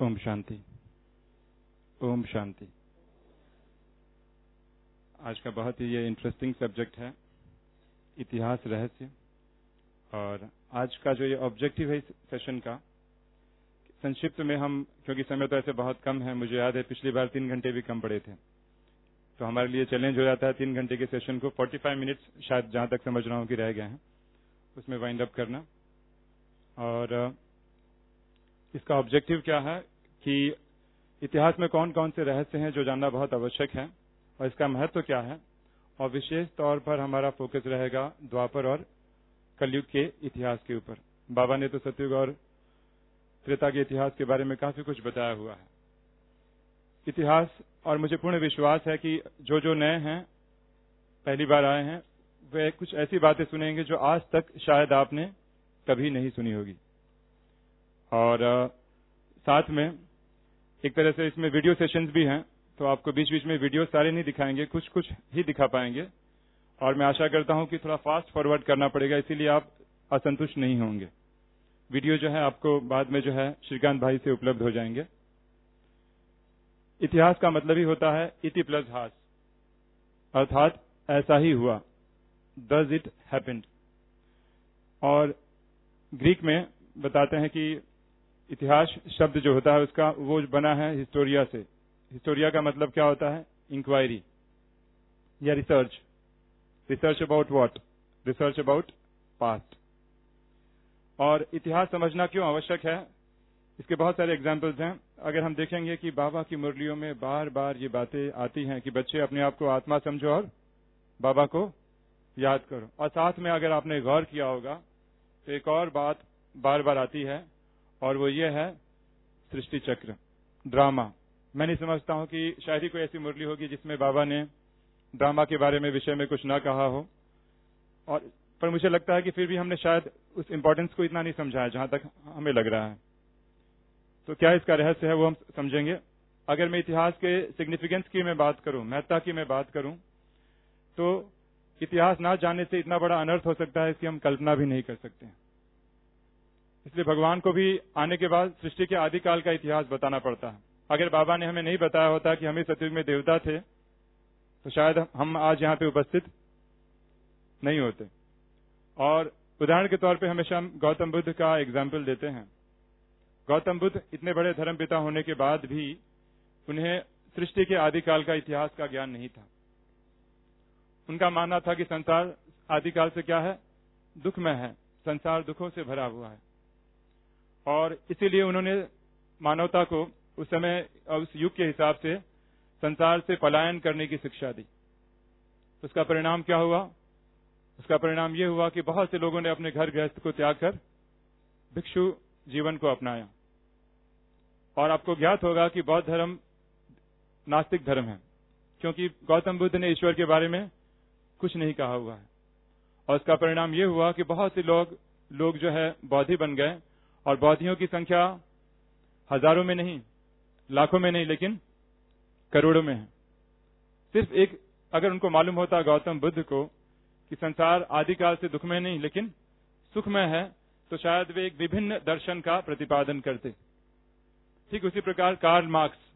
ओम शांति। ओम शांति। आज का बहुत ही ये इंटरेस्टिंग सब्जेक्ट है, इतिहास रहस्य। और आज का जो ये ऑब्जेक्टिव है इस सेशन का, संक्षिप्त में हम, क्योंकि समय तो ऐसे बहुत कम है, मुझे याद है पिछली बार 3 घंटे भी कम पड़े थे, तो हमारे लिए चैलेंज हो जाता है 3 घंटे के सेशन को 45 मिनट्स शायद, जहां तक समझ रहा हूं कि रह गए हैं, उसमें वाइंड अप करना। और इसका ऑब्जेक्टिव क्या है कि इतिहास में कौन कौन से रहस्य हैं जो जानना बहुत आवश्यक है और इसका महत्व क्या है। और विशेष तौर पर हमारा फोकस रहेगा द्वापर और कलयुग के इतिहास के ऊपर। बाबा ने तो सतयुग और त्रेता के इतिहास के बारे में काफी कुछ बताया हुआ है। इतिहास, और मुझे पूर्ण विश्वास है कि जो नए हैं, पहली बार आए हैं, वे कुछ ऐसी बातें सुनेंगे जो आज तक शायद आपने कभी नहीं सुनी होगी। और साथ में एक तरह से इसमें वीडियो सेशंस भी हैं, तो आपको बीच बीच में वीडियो सारे नहीं दिखाएंगे, कुछ कुछ ही दिखा पाएंगे। और मैं आशा करता हूं कि थोड़ा फास्ट फॉरवर्ड करना पड़ेगा, इसीलिए आप असंतुष्ट नहीं होंगे। वीडियो जो है आपको बाद में जो है श्रीकांत भाई से उपलब्ध हो जाएंगे। इतिहास का मतलब ही होता है इति प्लस हास, अर्थात ऐसा ही हुआ, डज इट हैपेंड। और ग्रीक में बताते हैं कि इतिहास शब्द जो होता है उसका वो बना है हिस्टोरिया से। हिस्टोरिया का मतलब क्या होता है? इंक्वायरी या research. Research about what? Research about past. और इतिहास समझना क्यों आवश्यक है, इसके बहुत सारे एग्जाम्पल्स हैं। अगर हम देखेंगे कि बाबा की मुरलियों में बार बार ये बातें आती हैं कि बच्चे अपने आप को आत्मा समझो और बाबा को याद करो। और साथ में अगर आपने गौर किया होगा तो एक और बात बार बार आती है, और वो ये है सृष्टि चक्र, ड्रामा। मैं नहीं समझता हूं कि शायद ही कोई ऐसी मुरली होगी जिसमें बाबा ने ड्रामा के बारे में विषय में कुछ ना कहा हो। और पर मुझे लगता है कि फिर भी हमने शायद उस इम्पोर्टेंस को इतना नहीं समझा है जहां तक हमें लग रहा है। तो क्या इसका रहस्य है वो हम समझेंगे। अगर मैं इतिहास के सिग्निफिकेंस की मैं बात करूं, महत्ता की मैं बात करूं, तो इतिहास ना जानने से इतना बड़ा अनर्थ हो सकता है इसकी हम कल्पना भी नहीं कर सकते। इसलिए भगवान को भी आने के बाद सृष्टि के आदिकाल का इतिहास बताना पड़ता है। अगर बाबा ने हमें नहीं बताया होता कि हम इस सतयुग में देवता थे, तो शायद हम आज यहाँ पे उपस्थित नहीं होते। और उदाहरण के तौर पे हमेशा हम गौतम बुद्ध का एग्जाम्पल देते हैं। गौतम बुद्ध इतने बड़े धर्मपिता होने के बाद भी उन्हें सृष्टि के आदिकाल का इतिहास का ज्ञान नहीं था। उनका मानना था कि संसार आदिकाल से क्या है? दुखमय है, संसार दुखों से भरा हुआ है। और इसीलिए उन्होंने मानवता को उस समय और उस युग के हिसाब से संसार से पलायन करने की शिक्षा दी। उसका परिणाम क्या हुआ? उसका परिणाम यह हुआ कि बहुत से लोगों ने अपने घर गृहस्थ को त्याग कर भिक्षु जीवन को अपनाया। और आपको ज्ञात होगा कि बौद्ध धर्म नास्तिक धर्म है, क्योंकि गौतम बुद्ध ने ईश्वर के बारे में कुछ नहीं कहा हुआ है। और उसका परिणाम यह हुआ कि बहुत से लोग जो है बौद्धि बन गए। और बौद्धियों की संख्या हजारों में नहीं, लाखों में नहीं, लेकिन करोड़ों में है। सिर्फ एक, अगर उनको मालूम होता गौतम बुद्ध को कि संसार आदिकाल से दुखमय नहीं लेकिन सुखमय है, तो शायद वे एक विभिन्न दर्शन का प्रतिपादन करते। ठीक उसी प्रकार कार्ल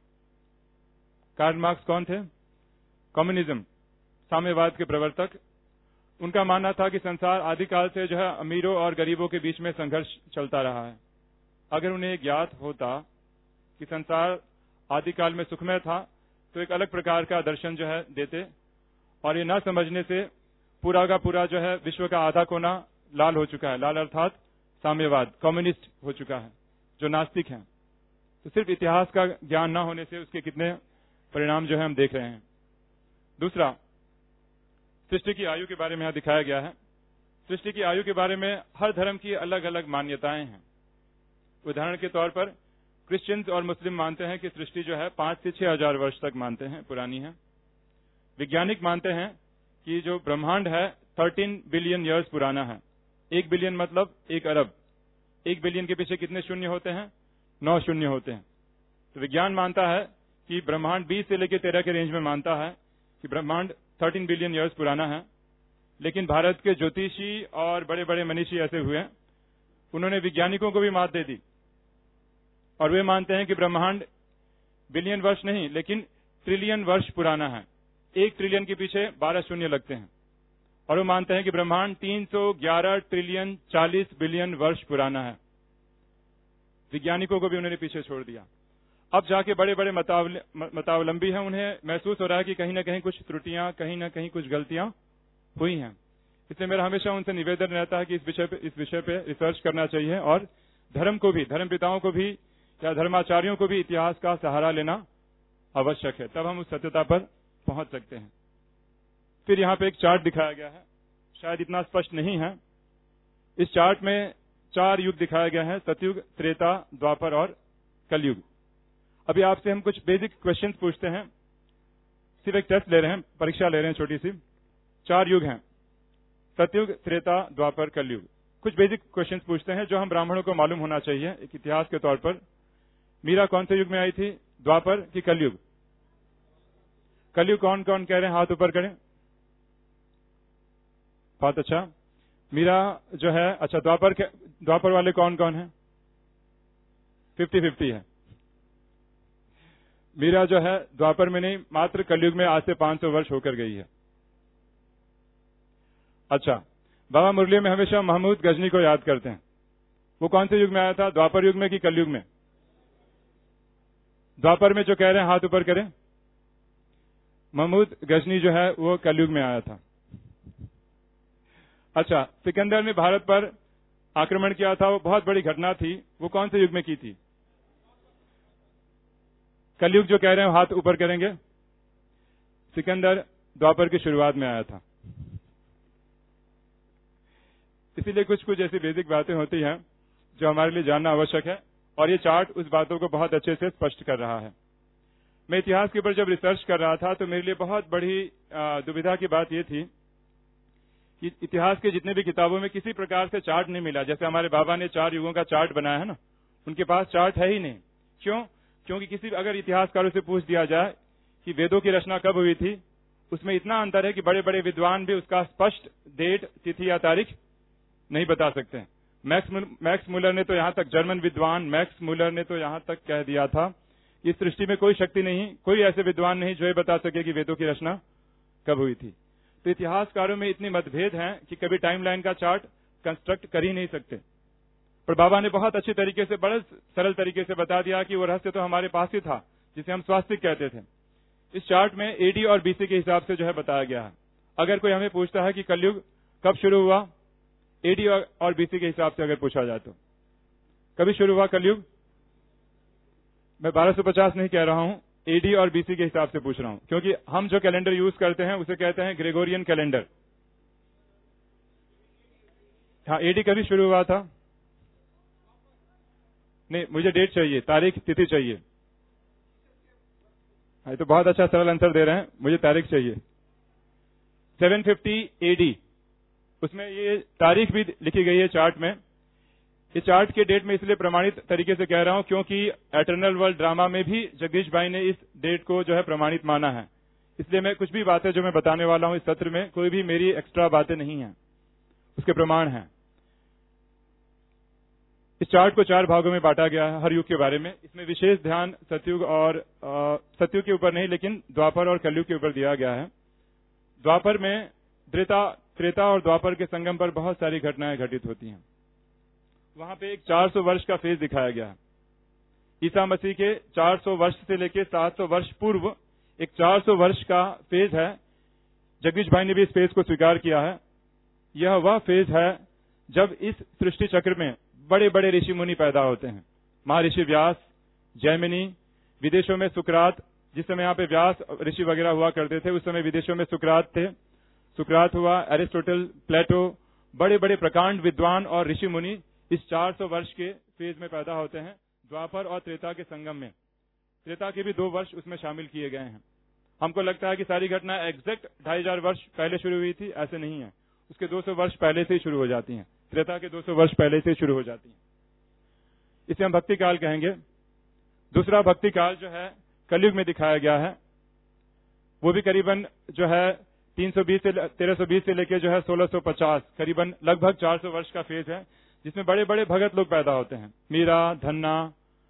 मार्क्स कौन थे? कम्युनिज्म, साम्यवाद के प्रवर्तक। उनका मानना था कि संसार आदिकाल से जो है अमीरों और गरीबों के बीच में संघर्ष चलता रहा है। अगर उन्हें ज्ञात होता कि संसार आदिकाल में सुखमय था, तो एक अलग प्रकार का दर्शन जो है देते। और ये न समझने से पूरा का पूरा जो है विश्व का आधा कोना लाल हो चुका है। लाल अर्थात साम्यवाद, कम्युनिस्ट हो चुका है, जो नास्तिक हैं। तो सिर्फ इतिहास का ज्ञान न होने से उसके कितने परिणाम जो है हम देख रहे हैं। दूसरा, सृष्टि की आयु के बारे में यहां दिखाया गया है। सृष्टि की आयु के बारे में हर धर्म की अलग अलग मान्यताएं हैं। उदाहरण के तौर पर क्रिश्चियंस और मुस्लिम मानते हैं कि सृष्टि जो है 5 से 6 हजार वर्ष तक मानते हैं पुरानी है। वैज्ञानिक मानते हैं कि जो ब्रह्मांड है 13 बिलियन ईयर्स पुराना है। 1 बिलियन मतलब 1 अरब। 1 बिलियन के पीछे कितने शून्य होते हैं? 9 शून्य होते हैं। तो विज्ञान मानता है कि ब्रह्मांड 20 से लेकर 13 के रेंज में मानता है कि ब्रह्मांड 13 बिलियन ईयर्स पुराना है। लेकिन भारत के ज्योतिषी और बड़े बड़े मनीषी ऐसे हुए, उन्होंने वैज्ञानिकों को भी मात दे दी। और वे मानते हैं कि ब्रह्मांड बिलियन वर्ष नहीं लेकिन ट्रिलियन वर्ष पुराना है। 1 ट्रिलियन के पीछे 12 शून्य लगते हैं। और वो मानते हैं कि ब्रह्मांड 311 ट्रिलियन 40 बिलियन वर्ष पुराना है। वैज्ञानिकों को भी उन्होंने पीछे छोड़ दिया। अब जाके बड़े बड़े मतावलंबी हैं, उन्हें महसूस हो रहा है कि कहीं ना कहीं कुछ त्रुटियां, कहीं ना कहीं कुछ गलतियां हुई हैं। इसलिए मेरा हमेशा उनसे निवेदन रहता है कि इस विषय पे रिसर्च करना चाहिए और धर्म को भी, धर्म पिताओं को भी या धर्माचार्यों को भी इतिहास का सहारा लेना आवश्यक है, तब हम उस सत्यता पर पहुंच सकते हैं। फिर यहाँ पे एक चार्ट दिखाया गया है, शायद इतना स्पष्ट नहीं है। इस चार्ट में 4 युग दिखाया गया है, सतयुग, त्रेता, द्वापर और कलयुग। अभी आपसे हम कुछ बेसिक क्वेश्चंस पूछते हैं, सिर्फ एक टेस्ट ले रहे हैं, परीक्षा ले रहे हैं छोटी सी। 4 युग हैं, सतयुग, त्रेता, द्वापर, कलयुग। कुछ बेसिक क्वेश्चंस पूछते हैं जो हम ब्राह्मणों को मालूम होना चाहिए एक इतिहास के तौर पर। मीरा कौन से युग में आई थी, द्वापर की कलयुग? कलयुग कौन कौन कह रहे हैं, हाथ ऊपर करें। बहुत अच्छा। मीरा जो है, अच्छा द्वापर वाले कौन कौन है? 50-50 है। मीरा जो है द्वापर में नहीं, मात्र कलयुग में आज से 500 वर्ष होकर गई है। अच्छा, बाबा मुरली में हमेशा महमूद गजनी को याद करते हैं। वो कौन से युग में आया था, द्वापर युग में कि कलयुग में? द्वापर में जो कह रहे हैं हाथ ऊपर करें। महमूद गजनी जो है वो कलयुग में आया था। अच्छा, सिकंदर ने भारत पर आक्रमण किया था, वो बहुत बड़ी घटना थी, वो कौन से युग में की थी? कलयुग जो कह रहे हैं हाथ ऊपर करेंगे। सिकंदर द्वापर की शुरुआत में आया था। इसीलिए कुछ कुछ ऐसी बेसिक बातें होती हैं जो हमारे लिए जानना आवश्यक है, और ये चार्ट उस बातों को बहुत अच्छे से स्पष्ट कर रहा है। मैं इतिहास के ऊपर जब रिसर्च कर रहा था तो मेरे लिए बहुत बड़ी दुविधा की बात यह थी कि इतिहास के जितने भी किताबों में किसी प्रकार से चार्ट नहीं मिला। जैसे हमारे बाबा ने 4 युगों का चार्ट बनाया है ना, उनके पास चार्ट है ही नहीं। क्यों? क्योंकि किसी अगर इतिहासकारों से पूछ दिया जाए कि वेदों की रचना कब हुई थी, उसमें इतना अंतर है कि बड़े बड़े विद्वान भी उसका स्पष्ट डेट, तिथि या तारीख नहीं बता सकते। मैक्स मुलर ने तो यहां तक, जर्मन विद्वान मैक्स मुलर ने तो यहां तक कह दिया था कि इस सृष्टि में कोई शक्ति नहीं, कोई ऐसे विद्वान नहीं जो ये बता सके कि वेदों की रचना कब हुई थी। तो इतिहासकारों में इतनी मतभेद हैं कि कभी टाइमलाइन का चार्ट कंस्ट्रक्ट कर ही नहीं सकते। पर बाबा ने बहुत अच्छे तरीके से, बड़े सरल तरीके से बता दिया कि वो रहस्य तो हमारे पास ही था, जिसे हम स्वास्तिक कहते थे। इस चार्ट में एडी और बीसी के हिसाब से जो है बताया गया है। अगर कोई हमें पूछता है कि कलयुग कब शुरू हुआ, एडी और बीसी के हिसाब से अगर पूछा जाए तो कभी शुरू हुआ कलयुग? मैं 1250 नहीं कह रहा हूं, एडी और बीसी के हिसाब से पूछ रहा हूं, क्योंकि हम जो कैलेंडर यूज करते हैं उसे कहते हैं ग्रेगोरियन कैलेंडर। हाँ, एडी कभी शुरू हुआ था? नहीं, मुझे डेट चाहिए, तारीख, तिथि चाहिए। हाँ, तो बहुत अच्छा सरल आंसर दे रहे हैं, मुझे तारीख चाहिए। 750 एडी, उसमें ये तारीख भी लिखी गई है चार्ट में। इस चार्ट के डेट में इसलिए प्रमाणित तरीके से कह रहा हूं क्योंकि एटर्नल वर्ल्ड ड्रामा में भी जगदीश भाई ने इस डेट को जो है प्रमाणित माना है। इसलिए मैं कुछ भी बातें जो मैं बताने वाला हूं इस सत्र में, कोई भी मेरी एक्स्ट्रा बातें नहीं है, उसके प्रमाण हैं। इस चार्ट को 4 भागों में बांटा गया है हर युग के बारे में। इसमें विशेष ध्यान सतयुग और सतयुग के ऊपर नहीं, लेकिन द्वापर और कलयुग के ऊपर दिया गया है। द्वापर में त्रेता और द्वापर के संगम पर बहुत सारी घटनाएं घटित होती हैं। वहां पे एक 400 वर्ष का फेज दिखाया गया है। ईसा मसीह के 400 वर्ष से लेकर 700 वर्ष पूर्व एक 400 वर्ष का फेज है। जगदीश भाई ने भी इस फेज को स्वीकार किया है। यह वह फेज है जब इस सृष्टि चक्र में बड़े बड़े ऋषि मुनि पैदा होते हैं। महर्षि व्यास, जैमिनी, विदेशों में सुकरात, जिस समय यहाँ पे व्यास ऋषि वगैरह हुआ करते थे उस समय विदेशों में सुकरात थे। सुकरात हुआ, एरिस्टोटल, प्लेटो, बड़े बड़े प्रकांड विद्वान और ऋषि मुनि इस 400 वर्ष के फेज में पैदा होते हैं, द्वापर और त्रेता के संगम में। त्रेता के भी 2 वर्ष उसमें शामिल किए गए हैं। हमको लगता है कि सारी घटना एग्जैक्ट 2500 वर्ष पहले शुरू हुई थी, ऐसे नहीं है। उसके 200 वर्ष पहले से ही शुरू हो जाती हैं। त्रेता के 200 वर्ष पहले से शुरू हो जाती हैं। इसे हम भक्ति काल कहेंगे। दूसरा भक्ति काल जो है कलयुग में दिखाया गया है, वो भी करीबन जो है 1320 से लेकर जो है 1650, करीबन लगभग 400 वर्ष का फेज है, जिसमें बड़े बड़े भगत लोग पैदा होते हैं। मीरा, धन्ना,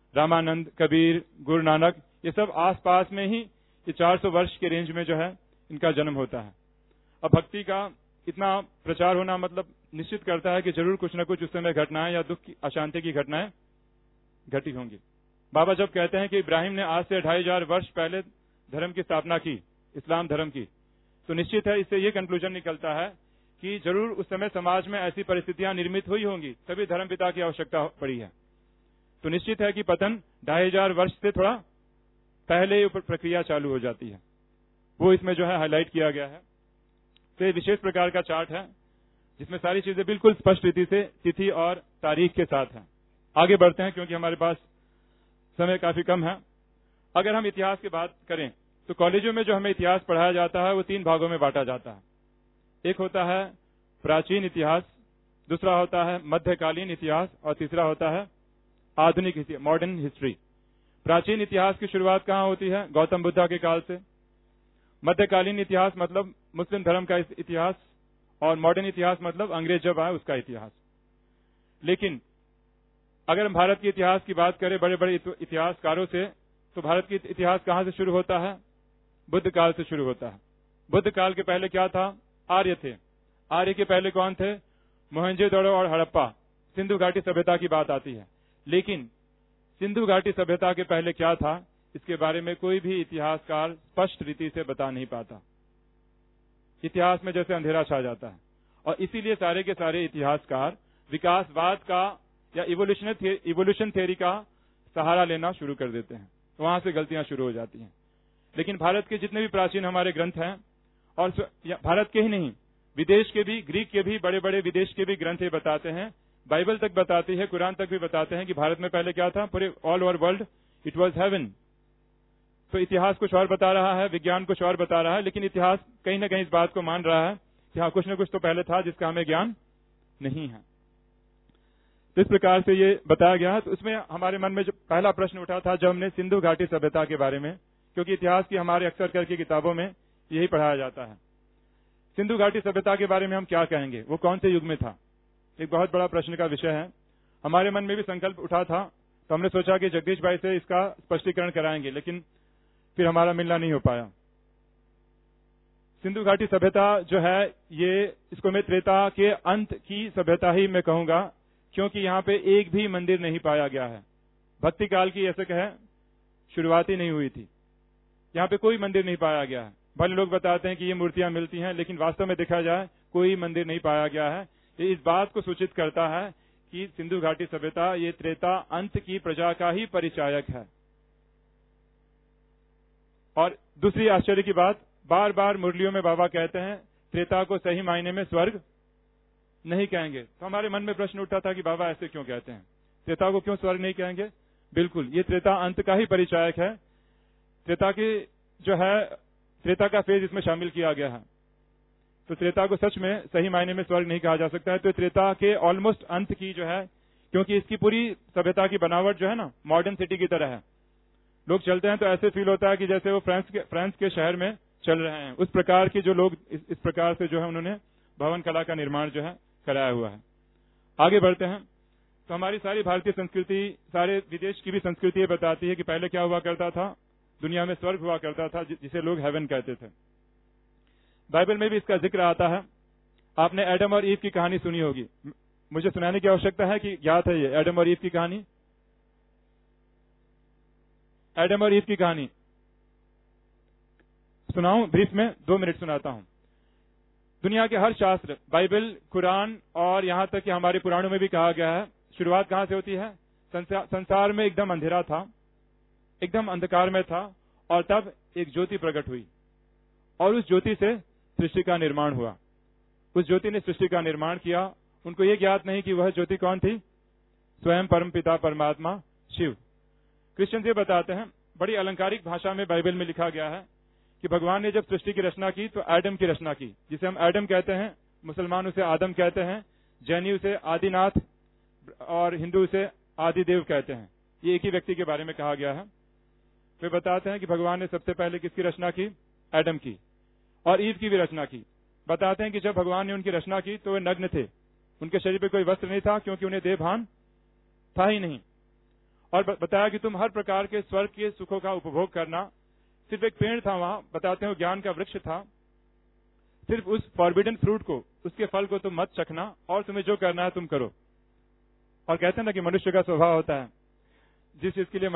रामानंद, कबीर, गुरु नानक, ये सब आसपास में ही ये 400 वर्ष के रेंज में जो है इनका जन्म होता है। अब भक्ति का इतना प्रचार होना मतलब निश्चित करता है कि जरूर कुछ न कुछ उस समय घटनाएं या दुख की, अशांति की घटनाएं घटी होंगी। बाबा जब कहते हैं कि इब्राहिम ने आज से 2500 वर्ष पहले धर्म की स्थापना की, इस्लाम धर्म की, तो निश्चित है इससे ये कंक्लूजन निकलता है कि जरूर उस समय समाज में ऐसी परिस्थितियां निर्मित हुई होंगी, तभी धर्म पिता की आवश्यकता पड़ी है। तो निश्चित है कि पतन 2500 वर्ष से थोड़ा पहले ऊपर प्रक्रिया चालू हो जाती है, वो इसमें जो है हाईलाइट किया गया है। तो ये विशेष प्रकार का चार्ट है जिसमें सारी चीजें बिल्कुल स्पष्ट रीति से तिथि और तारीख के साथ है। आगे बढ़ते हैं क्योंकि हमारे पास समय काफी कम है। अगर हम इतिहास की बात करें तो कॉलेजों में जो हमें इतिहास पढ़ाया जाता है वो 3 भागों में बांटा जाता है। एक होता है प्राचीन इतिहास, दूसरा होता है मध्यकालीन इतिहास और तीसरा होता है आधुनिक इतिहास, मॉडर्न हिस्ट्री। प्राचीन इतिहास की शुरुआत कहाँ होती है? गौतम बुद्धा के काल से। मध्यकालीन इतिहास मतलब मुस्लिम धर्म का इतिहास, और मॉडर्न इतिहास मतलब अंग्रेज जब आए उसका इतिहास। लेकिन अगर हम भारत के इतिहास की बात करें बड़े बड़े इतिहासकारों से, तो भारत की इतिहास कहाँ से शुरू होता है? बुद्ध काल से शुरू होता है। बुद्ध काल के पहले क्या था? आर्य थे। आर्य के पहले कौन थे? मोहनजोदड़ो और हड़प्पा, सिंधु घाटी सभ्यता की बात आती है। लेकिन सिंधु घाटी सभ्यता के पहले क्या था, इसके बारे में कोई भी इतिहासकार स्पष्ट रीति से बता नहीं पाता। इतिहास में जैसे अंधेरा छा जाता है, और इसीलिए सारे के सारे इतिहासकार विकासवाद का या इवोल्यूशन थ्योरी का सहारा लेना शुरू कर देते हैं। वहां से गलतियां शुरू हो जाती हैं। लेकिन भारत के जितने भी प्राचीन हमारे ग्रंथ हैं, और भारत के ही नहीं, विदेश के भी, ग्रीक के भी, बड़े बड़े विदेश के भी ग्रंथ ये बताते हैं, बाइबल तक बताती है, कुरान तक भी बताते हैं कि भारत में पहले क्या था? पूरे all over world it was heaven. तो इतिहास कुछ और बता रहा है, विज्ञान कुछ और बता रहा है, लेकिन इतिहास कहीं ना कहीं इस बात को मान रहा है कि हाँ, कुछ न कुछ तो पहले था जिसका हमें ज्ञान नहीं है। तो इस प्रकार से ये बताया गया है। तो उसमें हमारे मन में जो पहला प्रश्न उठा था जब हमने सिंधु घाटी सभ्यता के बारे में, क्योंकि इतिहास की हमारे अक्सर करके किताबों में यही पढ़ाया जाता है। सिंधु घाटी सभ्यता के बारे में हम क्या कहेंगे? वो कौन से युग में था? एक बहुत बड़ा प्रश्न का विषय है। हमारे मन में भी संकल्प उठा था, तो हमने सोचा कि जगदीश भाई से इसका स्पष्टीकरण कराएंगे, लेकिन फिर हमारा मिलना नहीं हो पाया। सिंधु घाटी सभ्यता जो है, ये इसको मैं त्रेता के अंत की सभ्यता ही मैं कहूंगा, क्योंकि यहाँ पे एक भी मंदिर नहीं पाया गया है। भक्ति काल की ऐसे कहे शुरुआत ही नहीं हुई थी। यहाँ पे कोई मंदिर नहीं पाया गया है। भले लोग बताते हैं कि ये मूर्तियां मिलती हैं, लेकिन वास्तव में देखा जाए कोई मंदिर नहीं पाया गया है। ये इस बात को सूचित करता है कि सिंधु घाटी सभ्यता ये त्रेता अंत की प्रजा का ही परिचायक है। और दूसरी आश्चर्य की बात, बार बार मुरलियों में बाबा कहते हैं त्रेता को सही मायने में स्वर्ग नहीं कहेंगे। तो हमारे मन में प्रश्न उठा था कि बाबा ऐसे क्यों कहते हैं, त्रेता को क्यों स्वर्ग नहीं कहेंगे? बिल्कुल, ये त्रेता अंत का ही परिचायक है। त्रेता की जो है, त्रेता का फेज इसमें शामिल किया गया है। तो त्रेता को सच में सही मायने में स्वर्ग नहीं कहा जा सकता है। तो त्रेता के ऑलमोस्ट अंत की जो है, क्योंकि इसकी पूरी सभ्यता की बनावट जो है ना, मॉडर्न सिटी की तरह है। लोग चलते हैं तो ऐसे फील होता है कि जैसे वो फ्रांस के शहर में चल रहे हैं। उस प्रकार की जो लोग इस प्रकार से जो है उन्होंने भवन कला का निर्माण जो है कराया हुआ है। आगे बढ़ते हैं तो हमारी सारी भारतीय संस्कृति, सारे विदेश की भी संस्कृति ये बताती है कि पहले क्या हुआ करता था, दुनिया में स्वर्ग हुआ करता था जिसे लोग हेवन कहते थे। बाइबल में भी इसका जिक्र आता है। आपने एडम और ईव की कहानी सुनी होगी, मुझे सुनाने की आवश्यकता है कि ज्ञात है ये एडम और ईव की कहानी? एडम और ईव की कहानी सुनाऊं ब्रीफ में? 2 मिनट सुनाता हूं। दुनिया के हर शास्त्र, बाइबल, कुरान और यहां तक कि हमारे पुराणों में भी कहा गया है, शुरुआत कहां से होती है? संसार में एकदम अंधेरा था, एकदम अंधकार में था, और तब एक ज्योति प्रकट हुई और उस ज्योति से सृष्टि का निर्माण हुआ। उस ज्योति ने सृष्टि का निर्माण किया। उनको ये ज्ञात नहीं कि वह ज्योति कौन थी? स्वयं परमपिता परमात्मा शिव। क्रिश्चियन ये बताते हैं, बड़ी अलंकारिक भाषा में बाइबल में लिखा गया है कि भगवान ने जब सृष्टि की रचना की तो एडम की रचना की, जिसे हम एडम कहते हैं, मुसलमान उसे आदम कहते हैं, जैनी उसे आदिनाथ और हिंदू उसे आदिदेव कहते हैं। ये एक ही व्यक्ति के बारे में कहा गया है। वे बताते हैं कि भगवान ने सबसे पहले किसकी रचना की? एडम की। और ईव की भी रचना की। बताते हैं कि जब भगवान ने उनकी रचना की तो वे नग्न थे, उनके शरीर पे कोई वस्त्र नहीं था, क्योंकि उन्हें देह भान था ही नहीं। और बताया कि तुम हर प्रकार के स्वर्ग के सुखों का उपभोग करना। सिर्फ एक पेड़ था वहां, बताते हो ज्ञान का वृक्ष था, सिर्फ उस फॉरबिडन फ्रूट को, उसके फल को तुम मत चखना, और तुम्हें जो करना है तुम करो। और कहते हैं ना कि मनुष्य का स्वभाव होता है, जिस चीज के लिए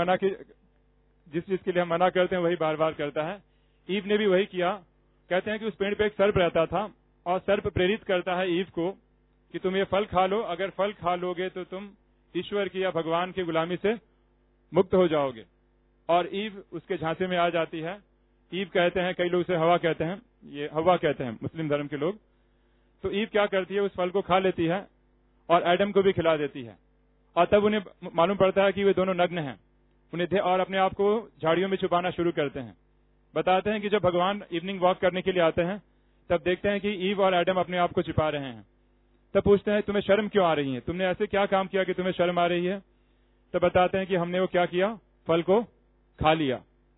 हम मना करते हैं वही बार बार करता है। ईव ने भी वही किया। कहते हैं कि उस पेड़ पे एक सर्प रहता था, और सर्प प्रेरित करता है ईव को कि तुम ये फल खा लो, अगर फल खा लोगे तो तुम ईश्वर की या भगवान की गुलामी से मुक्त हो जाओगे। और ईव उसके झांसे में आ जाती है। ईव कहते हैं, कई लोग उसे हवा कहते हैं, ये हवा कहते हैं मुस्लिम धर्म के लोग। तो ईव क्या करती है, उस फल को खा लेती है और एडम को भी खिला देती है। और तब उन्हें मालूम पड़ता है कि वे दोनों नग्न हैं, और अपने आप को झाड़ियों में छुपाना शुरू करते हैं। बताते हैं कि जब भगवान इवनिंग वॉक करने के लिए आते हैं तब देखते हैं कि ईव और एडम अपने आप को छिपा रहे हैं। तब पूछते हैं तुम्हें शर्म क्यों आ रही है, तुमने ऐसे क्या काम किया कि तुम्हें शर्म आ रही है। तब बताते हैं कि हमने वो क्या किया, फल को खा लिया।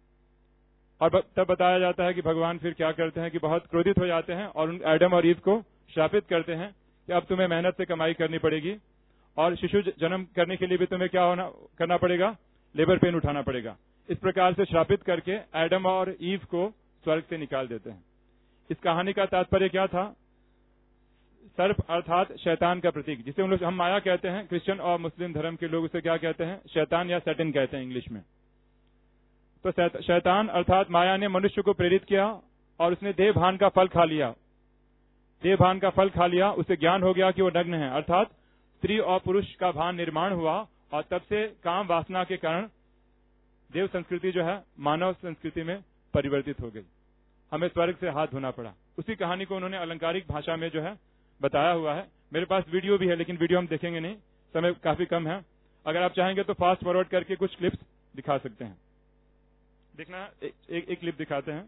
और तब बताया जाता है कि भगवान फिर क्या करते हैं कि बहुत क्रोधित हो जाते हैं और एडम और ईव को श्रापित करते हैं कि अब तुम्हें मेहनत से कमाई करनी पड़ेगी, और शिशु जन्म करने के लिए भी तुम्हें क्या करना पड़ेगा, लेबर पेन उठाना पड़ेगा। इस प्रकार से श्रापित करके एडम और ईव को स्वर्ग से निकाल देते हैं। इस कहानी का तात्पर्य क्या था? सर्प अर्थात शैतान का प्रतीक, जिसे हम माया कहते हैं। क्रिश्चियन और मुस्लिम धर्म के लोग उसे क्या कहते हैं, शैतान या सैटन कहते हैं इंग्लिश में। तो शैतान अर्थात माया ने मनुष्य को प्रेरित किया और उसने देह भान का फल खा लिया। देह भान का फल खा लिया, उसे ज्ञान हो गया कि वो नग्न है, अर्थात स्त्री और पुरुष का भान निर्माण हुआ, और तब से काम वासना के कारण देव संस्कृति जो है मानव संस्कृति में परिवर्तित हो गई। हमें स्वर्ग से हाथ धोना पड़ा। उसी कहानी को उन्होंने अलंकारिक भाषा में जो है बताया हुआ है। मेरे पास वीडियो भी है, लेकिन वीडियो हम देखेंगे नहीं, समय काफी कम है। अगर आप चाहेंगे तो फास्ट फॉरवर्ड करके कुछ क्लिप्स दिखा सकते हैं। देखना, एक क्लिप दिखाते हैं।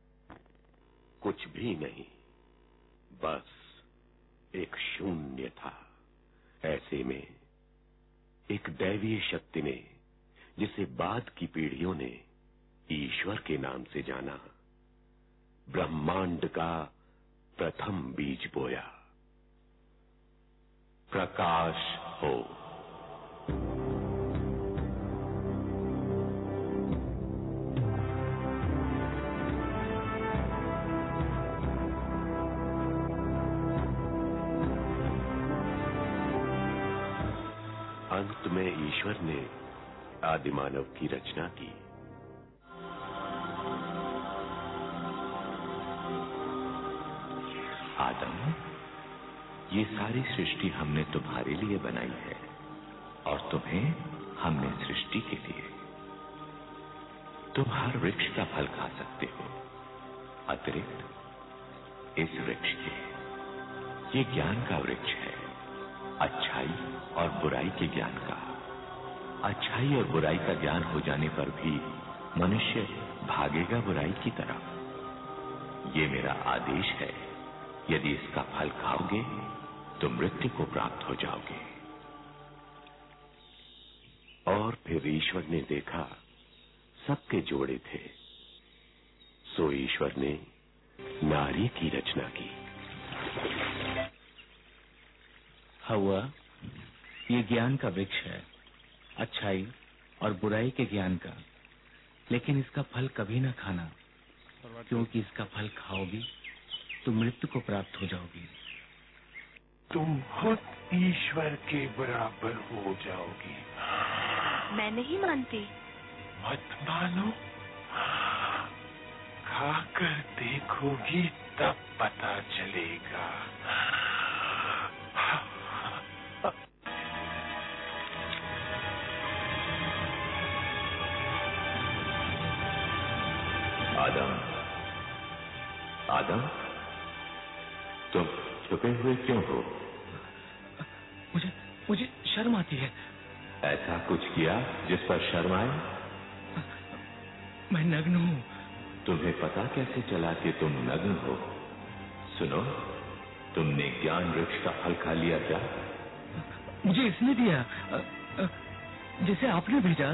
कुछ भी नहीं, बस एक शून्य था। ऐसे में एक दैवीय शक्ति ने, जिसे बाद की पीढ़ियों ने ईश्वर के नाम से जाना, ब्रह्मांड का प्रथम बीज बोया। प्रकाश हो। अंत में ईश्वर ने आदिमानव की रचना की। आदम, ये सारी सृष्टि हमने तुम्हारे लिए बनाई है और तुम्हें हमने सृष्टि के लिए। तुम हर वृक्ष का फल खा सकते हो, अतिरिक्त इस वृक्ष के। ये ज्ञान का वृक्ष है, अच्छाई और बुराई के ज्ञान का। अच्छाई और बुराई का ज्ञान हो जाने पर भी मनुष्य भागेगा बुराई की तरफ। ये मेरा आदेश है, यदि इसका फल खाओगे तो मृत्यु को प्राप्त हो जाओगे। और फिर ईश्वर ने देखा सबके जोड़े थे, सो ईश्वर ने नारी की रचना की। हवा, ये ज्ञान का वृक्ष है, अच्छाई और बुराई के ज्ञान का, लेकिन इसका फल कभी न खाना, क्योंकि इसका फल खाओगी तो मृत्यु को प्राप्त हो जाओगी। तुम खुद ईश्वर के बराबर हो जाओगी। मैं नहीं मानती। मत मानो, खाकर देखोगी तब पता चलेगा। आदम, तुम छुपे हुए क्यों हो? मुझे शर्म आती है। ऐसा कुछ किया जिस पर शर्म आए? मैं नग्न हूँ। तुम्हें पता कैसे चला कि तुम नग्न हो? सुनो, तुमने ज्ञान वृक्ष का फल खा लिया क्या? मुझे इसने दिया, जिसे आपने भेजा।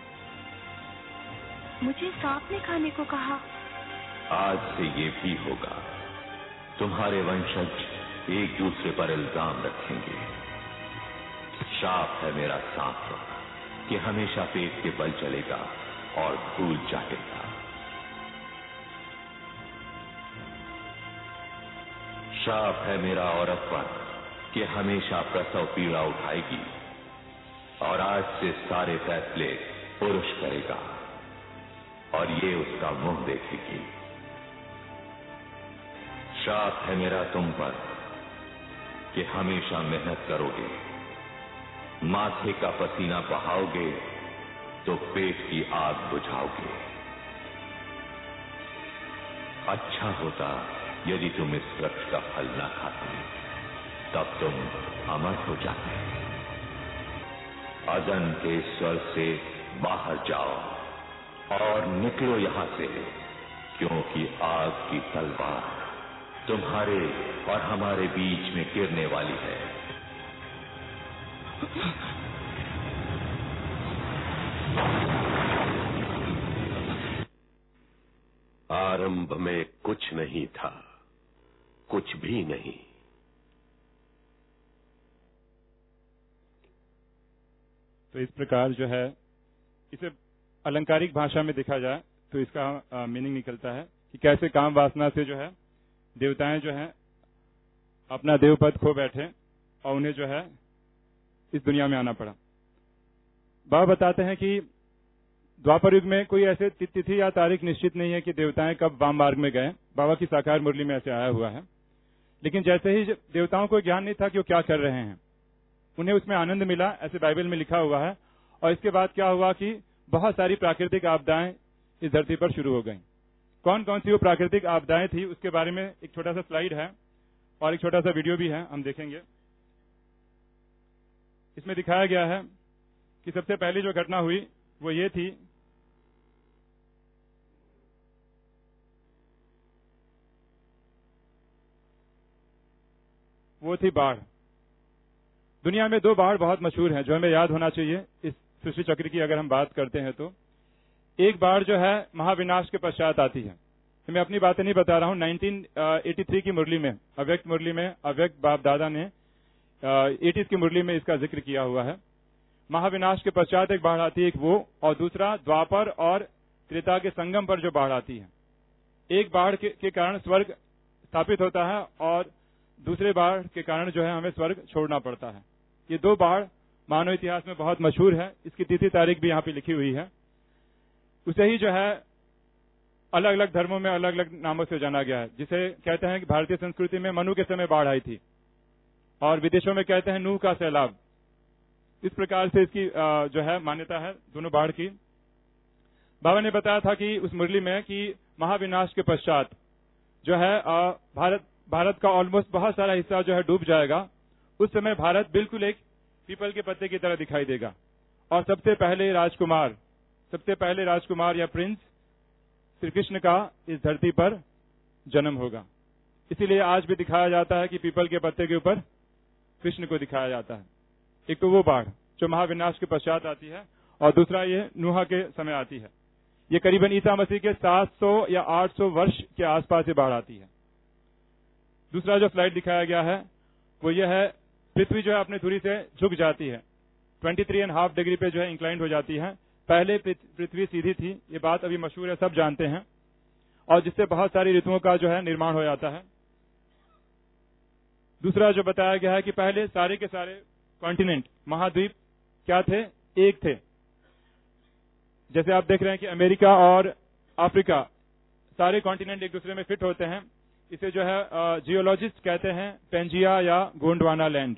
मुझे सांप ने खाने को कहा। आज से ये भी होगा, तुम्हारे वंशज एक दूसरे पर इल्जाम रखेंगे। श्राप है मेरा सांप। कि हमेशा पेट के बल चलेगा और धूल चाटेगा। श्राप है मेरा औरत पर कि हमेशा प्रसव पीड़ा उठाएगी और आज से सारे फैसले पुरुष करेगा और ये उसका मुंह देखेगी। श्राप है मेरा तुम पर कि हमेशा मेहनत करोगे, माथे का पसीना बहाओगे तो पेट की आग बुझाओगे। अच्छा होता यदि तुम इस वृक्ष का फल न खाते, तब तुम अमर हो जाते। अदन के स्वर से बाहर जाओ और निकलो यहां से, क्योंकि आग की तलवार तुम्हारे और हमारे बीच में गिरने वाली है। आरंभ में कुछ नहीं था, कुछ भी नहीं। तो इस प्रकार जो है, इसे अलंकारिक भाषा में देखा जाए तो इसका मीनिंग निकलता है कि कैसे काम वासना से जो है देवताएं जो है अपना देवपद खो बैठे और उन्हें जो है इस दुनिया में आना पड़ा। बाबा बताते हैं कि द्वापर युग में कोई ऐसे तिथि या तारीख निश्चित नहीं है कि देवताएं कब वाम मार्ग में गए। बाबा की साकार मुरली में ऐसे आया हुआ है। लेकिन जैसे ही देवताओं को ज्ञान नहीं था कि वो क्या कर रहे हैं, उन्हें उसमें आनंद मिला, ऐसे बाइबल में लिखा हुआ है। और इसके बाद क्या हुआ कि बहुत सारी प्राकृतिक आपदाएं इस धरती पर शुरू हो गई। कौन कौन सी वो प्राकृतिक आपदाएं थी, उसके बारे में एक छोटा सा स्लाइड है और एक छोटा सा वीडियो भी है, हम देखेंगे। इसमें दिखाया गया है कि सबसे पहली जो घटना हुई वो ये थी बाढ़। दुनिया में दो बाढ़ बहुत मशहूर हैं जो हमें याद होना चाहिए इस सृष्टि चक्र की अगर हम बात करते हैं तो। एक बाढ़ जो है महाविनाश के पश्चात आती है। मैं अपनी बातें नहीं बता रहा हूं। 1983 की मुरली में, अव्यक्त मुरली में, अव्यक्त बाप दादा ने 80s की मुरली में इसका जिक्र किया हुआ है। महाविनाश के पश्चात एक बाढ़ आती है, एक वो, और दूसरा द्वापर और त्रेता के संगम पर जो बाढ़ आती है। एक बाढ़ के कारण स्वर्ग स्थापित होता है और दूसरे बाढ़ के कारण जो है हमें स्वर्ग छोड़ना पड़ता है। ये दो बाढ़ मानव इतिहास में बहुत मशहूर है। इसकी तिथि तारीख भी यहाँ पे लिखी हुई है। उसे ही जो है अलग अलग धर्मों में अलग अलग नामों से जाना गया है। जिसे कहते हैं कि भारतीय संस्कृति में मनु के समय बाढ़ आई थी और विदेशों में कहते हैं नूह का सैलाब। इस प्रकार से इसकी जो है मान्यता है दोनों बाढ़ की। बाबा ने बताया था कि उस मुरली में कि महाविनाश के पश्चात जो है भारत का ऑलमोस्ट बहुत सारा हिस्सा जो है डूब जाएगा। उस समय भारत बिल्कुल एक पीपल के पत्ते की तरह दिखाई देगा और सबसे पहले राजकुमार या प्रिंस श्री कृष्ण का इस धरती पर जन्म होगा। इसीलिए आज भी दिखाया जाता है कि पीपल के पत्ते के ऊपर कृष्ण को दिखाया जाता है। एक तो वो बाढ़ जो महाविनाश के पश्चात आती है और दूसरा ये नूह के समय आती है। ये करीबन ईसा मसीह के 700 या 800 वर्ष के आसपास ये बाढ़ आती है। दूसरा जो स्लाइड दिखाया गया है वो ये है, पृथ्वी जो है अपनी धुरी से झुक जाती है, 23.5 डिग्री पे जो है इंक्लाइंड हो जाती है। पहले पृथ्वी सीधी थी, ये बात अभी मशहूर है, सब जानते हैं, और जिससे बहुत सारी ऋतुओं का जो है निर्माण हो जाता है। दूसरा जो बताया गया है कि पहले सारे के सारे कॉन्टिनेंट, महाद्वीप क्या थे, एक थे। जैसे आप देख रहे हैं कि अमेरिका और अफ्रीका सारे कॉन्टिनेंट एक दूसरे में फिट होते हैं। इसे जो है जियोलॉजिस्ट कहते हैं पेंजिया या गोंडवाना लैंड।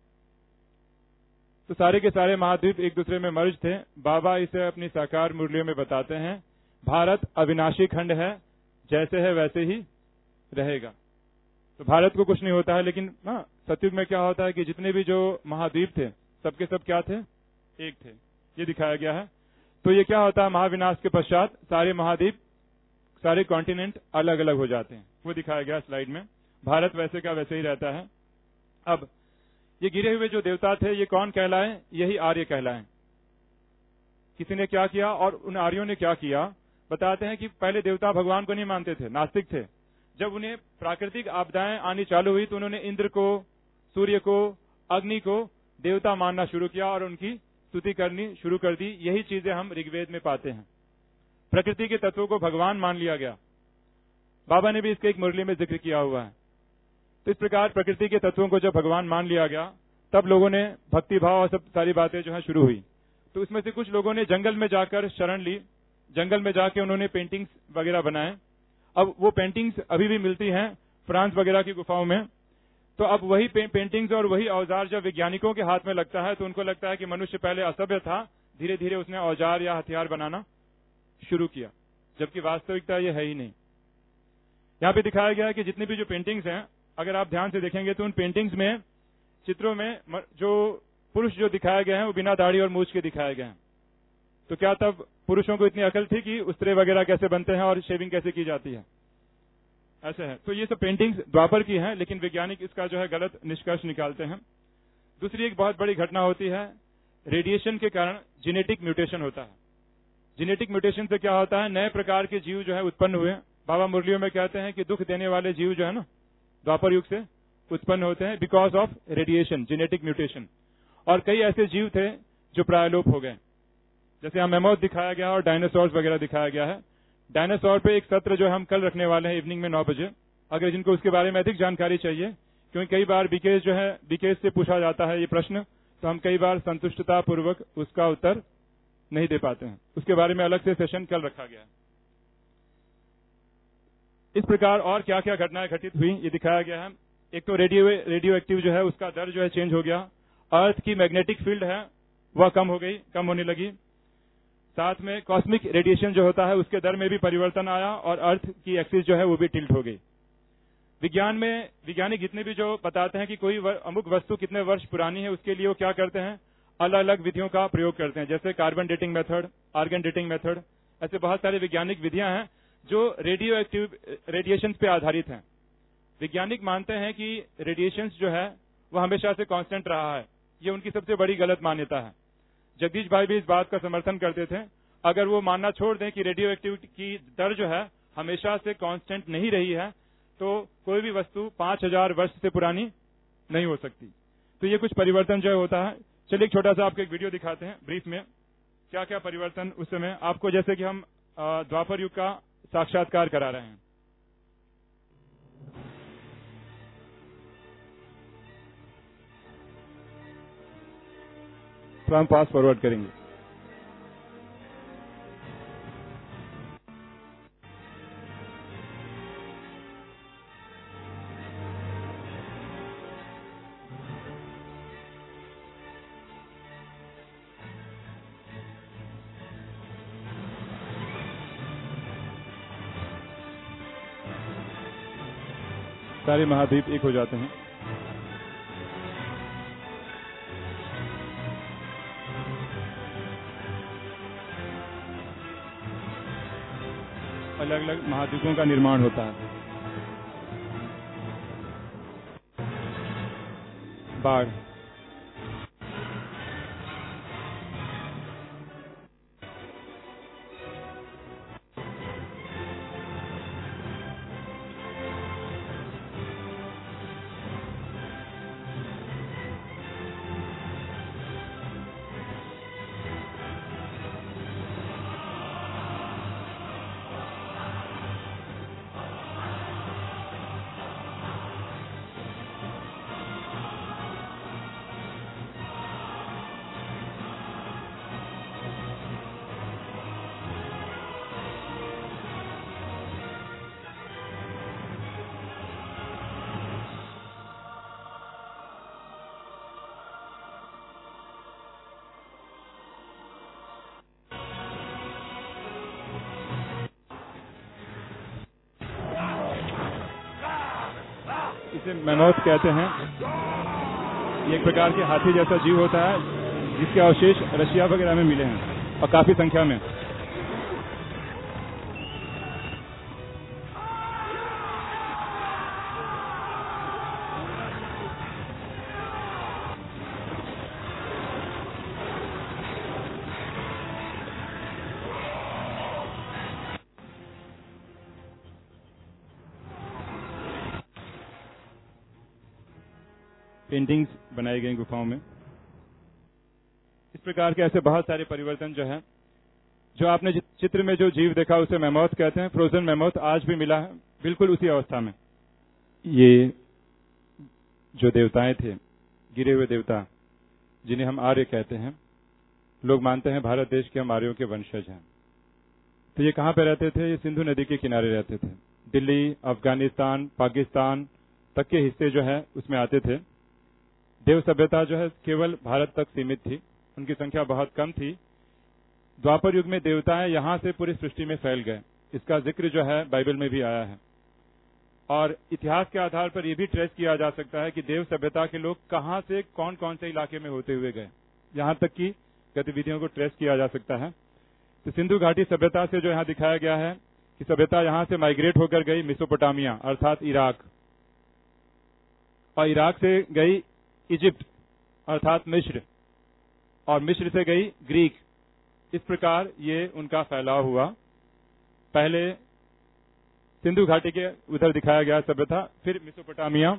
तो सारे के सारे महाद्वीप एक दूसरे में मर्ज थे। बाबा इसे अपनी साकार मुरलियों में बताते हैं, भारत अविनाशी खंड है, जैसे है वैसे ही रहेगा। तो भारत को कुछ नहीं होता है, लेकिन सतयुग में क्या होता है कि जितने भी जो महाद्वीप थे सबके सब क्या थे, एक थे। ये दिखाया गया है। तो ये क्या होता है, महाविनाश के पश्चात सारे महाद्वीप, सारे कॉन्टिनेंट अलग अलग हो जाते हैं। वो दिखाया गया स्लाइड में। भारत वैसे का वैसे ही रहता है। अब ये गिरे हुए जो देवता थे ये कौन कहलाए, यही आर्य कहलाए। किसी ने क्या किया और उन आर्यों ने क्या किया, बताते हैं कि पहले देवता भगवान को नहीं मानते थे, नास्तिक थे। जब उन्हें प्राकृतिक आपदाएं आनी चालू हुई तो उन्होंने इंद्र को, सूर्य को, अग्नि को देवता मानना शुरू किया और उनकी स्तुति करनी शुरू कर दी। यही चीजें हम ऋग्वेद में पाते हैं। प्रकृति के तत्वों को भगवान मान लिया गया। बाबा ने भी इसके एक मुरली में जिक्र किया हुआ है। तो इस प्रकार प्रकृति के तत्वों को जब भगवान मान लिया गया, तब लोगों ने भक्ति भाव और सब सारी बातें जो है शुरू हुई। तो इसमें से कुछ लोगों ने जंगल में जाकर शरण ली, जंगल में जाके उन्होंने पेंटिंग्स वगैरह बनाए। अब वो पेंटिंग्स अभी भी मिलती हैं फ्रांस वगैरह की गुफाओं में। तो अब वही पेंटिंग्स और वही औजार जब वैज्ञानिकों के हाथ में लगता है, तो उनको लगता है कि मनुष्य पहले असभ्य था, धीरे धीरे उसने औजार या हथियार बनाना शुरू किया, जबकि वास्तविकता ये है ही नहीं। यहाँ पे दिखाया गया है कि जितनी भी जो पेंटिंग्स हैं, अगर आप ध्यान से देखेंगे तो उन पेंटिंग्स में, चित्रों में जो पुरुष जो दिखाए गए हैं वो बिना दाढ़ी और मूछ के दिखाए गए हैं। तो क्या तब पुरुषों को इतनी अकल थी कि उस्तरे वगैरह कैसे बनते हैं और शेविंग कैसे की जाती है? ऐसे है। तो ये सब पेंटिंग्स द्वापर की हैं, लेकिन वैज्ञानिक इसका जो है गलत निष्कर्ष निकालते हैं। दूसरी एक बहुत बड़ी घटना होती है, रेडिएशन के कारण जेनेटिक म्यूटेशन होता है। जेनेटिक म्यूटेशन से क्या होता है, नए प्रकार के जीव जो है उत्पन्न हुए। बाबा मुरलियों में कहते हैं कि दुख देने वाले जीव जो है ना, द्वापर युग से उत्पन्न होते हैं because of radiation, genetic mutation. और कई ऐसे जीव थे जो प्रायलोप हो गए, जैसे यहाँ मेमोथ दिखाया गया और डायनासोर्स वगैरह दिखाया गया है। डायनासोर पे एक सत्र जो हम कल रखने वाले हैं इवनिंग में 9 बजे, अगर जिनको उसके बारे में अधिक जानकारी चाहिए, क्योंकि कई बार बीकेएस से पूछा जाता है ये प्रश्न, तो हम कई बार संतुष्टता पूर्वक उसका उत्तर नहीं दे पाते हैं। उसके बारे में अलग से सेशन कल रखा गया है। इस प्रकार और क्या क्या घटनाएं घटित हुई ये दिखाया गया है। एक तो रेडियो एक्टिव जो है उसका दर जो है चेंज हो गया। अर्थ की मैग्नेटिक फील्ड है वह कम होने लगी। साथ में कॉस्मिक रेडिएशन जो होता है उसके दर में भी परिवर्तन आया और अर्थ की एक्सिस जो है वो भी टिल्ट हो गई। विज्ञान में वैज्ञानिक जितने भी जो बताते हैं कि कोई अमुक वस्तु कितने वर्ष पुरानी है, उसके लिए वो क्या करते हैं, अलग अलग विधियों का प्रयोग करते हैं, जैसे carbon dating method, argon dating method. ऐसे बहुत सारी वैज्ञानिक विधियां हैं जो रेडियो एक्टिव रेडिएशन पे आधारित हैं। वैज्ञानिक मानते हैं कि रेडिएशन जो है वह हमेशा से कांस्टेंट रहा है। ये उनकी सबसे बड़ी गलत मान्यता है। जगदीश भाई भी इस बात का समर्थन करते थे। अगर वो मानना छोड़ दें कि रेडियो एक्टिविटी की दर जो है हमेशा से कांस्टेंट नहीं रही है, तो कोई भी वस्तु 5000 वर्ष से पुरानी नहीं हो सकती। तो ये कुछ परिवर्तन जो है होता है। चलिए एक छोटा सा आपको एक वीडियो दिखाते हैं ब्रीफ में, क्या क्या परिवर्तन उस समय आपको, जैसे कि हम द्वापर युग का साक्षात्कार करा रहे हैं। तो हम फास्ट फॉरवर्ड करेंगे। सारे महाद्वीप एक हो जाते हैं। अलग अलग महाद्वीपों का निर्माण होता है। बाढ़, इसे मेमोथ कहते हैं। ये एक प्रकार के हाथी जैसा जीव होता है जिसके अवशेष रशिया वगैरह में मिले हैं और काफी संख्या में। पेंटिंग्स बनाई गई गुफाओं में। इस प्रकार के ऐसे बहुत सारे परिवर्तन जो है, जो आपने चित्र में जो जीव देखा उसे मैमोथ कहते हैं, फ्रोजन मैमोथ आज भी मिला है बिल्कुल उसी अवस्था में। ये जो देवताएं थे, गिरे हुए देवता जिन्हें हम आर्य कहते हैं, लोग मानते हैं भारत देश के हम आर्यों के वंशज हैं। तो ये कहाँ पे रहते थे? ये सिंधु नदी के किनारे रहते थे। दिल्ली, अफगानिस्तान, पाकिस्तान तक के हिस्से जो है उसमें आते थे। देव सभ्यता जो है केवल भारत तक सीमित थी, उनकी संख्या बहुत कम थी। द्वापर युग में देवताएं यहां से पूरी सृष्टि में फैल गए, इसका जिक्र जो है बाइबल में भी आया है। और इतिहास के आधार पर यह भी ट्रेस किया जा सकता है कि देव सभ्यता के लोग कहां से कौन कौन से इलाके में होते हुए गए, यहां तक की गतिविधियों को ट्रेस किया जा सकता है। तो सिंधु घाटी सभ्यता से जो यहाँ दिखाया गया है कि सभ्यता यहां से माइग्रेट होकर गई मेसोपोटामिया अर्थात इराक, और इराक से गई इजिप्ट अर्थात मिस्र, और मिस्र से गई ग्रीक। इस प्रकार ये उनका फैलाव हुआ। पहले सिंधु घाटी के उधर दिखाया गया सभ्यता, फिर मेसोपोटामिया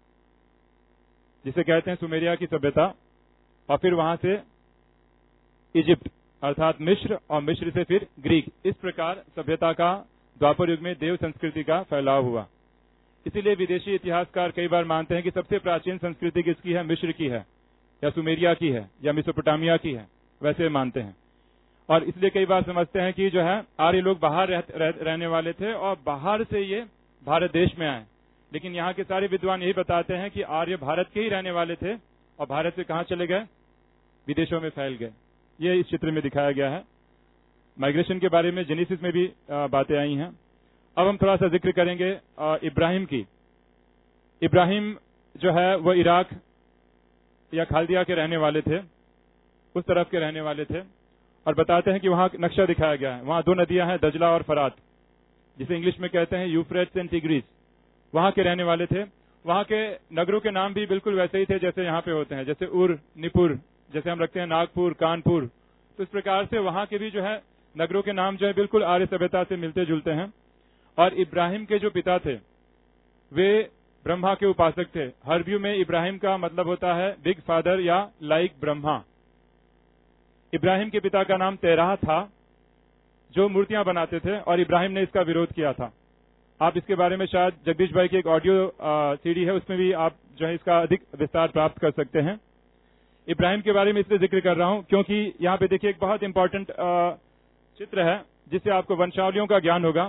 जिसे कहते हैं सुमेरिया की सभ्यता, और फिर वहां से इजिप्ट अर्थात मिस्र, और मिस्र से फिर ग्रीक। इस प्रकार सभ्यता का द्वापर युग में देव संस्कृति का फैलाव हुआ। इसीलिए विदेशी इतिहासकार कई बार मानते हैं कि सबसे प्राचीन संस्कृति किसकी है? मिस्र की है, या सुमेरिया की है, या मेसोपोटामिया की है, वैसे मानते हैं। और इसलिए कई बार समझते हैं कि जो है आर्य लोग बाहर रहने वाले थे और बाहर से ये भारत देश में आए। लेकिन यहाँ के सारे विद्वान यही बताते हैं कि आर्य भारत के ही रहने वाले थे और भारत से कहाँ चले गए? विदेशों में फैल गए। ये इस चित्र में दिखाया गया है। माइग्रेशन के बारे में जेनेसिस में भी बातें आई हैं। अब हम थोड़ा सा जिक्र करेंगे इब्राहिम की। इब्राहिम जो है वो इराक या खाल्दिया के रहने वाले थे, उस तरफ के रहने वाले थे, और बताते हैं कि वहां नक्शा दिखाया गया है। वहां दो नदियां हैं, दजला और फरात, जिसे इंग्लिश में कहते हैं यूफ्रेट्स एंड टिग्रिस। वहां के रहने वाले थे। वहां के नगरों के नाम भी बिल्कुल वैसे ही थे जैसे यहाँ पे होते हैं, जैसे उर, निपुर, जैसे हम रखते हैं नागपुर, कानपुर। तो इस प्रकार से वहां के भी जो है नगरों के नाम जो है बिल्कुल आर्य सभ्यता से मिलते जुलते हैं। और इब्राहिम के जो पिता थे वे ब्रह्मा के उपासक थे। हर व्यू में इब्राहिम का मतलब होता है बिग फादर या लाइक ब्रह्मा। इब्राहिम के पिता का नाम तेराह था, जो मूर्तियां बनाते थे, और इब्राहिम ने इसका विरोध किया था। आप इसके बारे में शायद जगदीश भाई की एक ऑडियो सीडी है, उसमें भी आप जो है इसका अधिक विस्तार प्राप्त कर सकते हैं। इब्राहिम के बारे में इसलिए जिक्र कर रहा हूं क्योंकि यहाँ पे देखिए एक बहुत इंपॉर्टेंट चित्र है जिससे आपको वंशावलियों का ज्ञान होगा।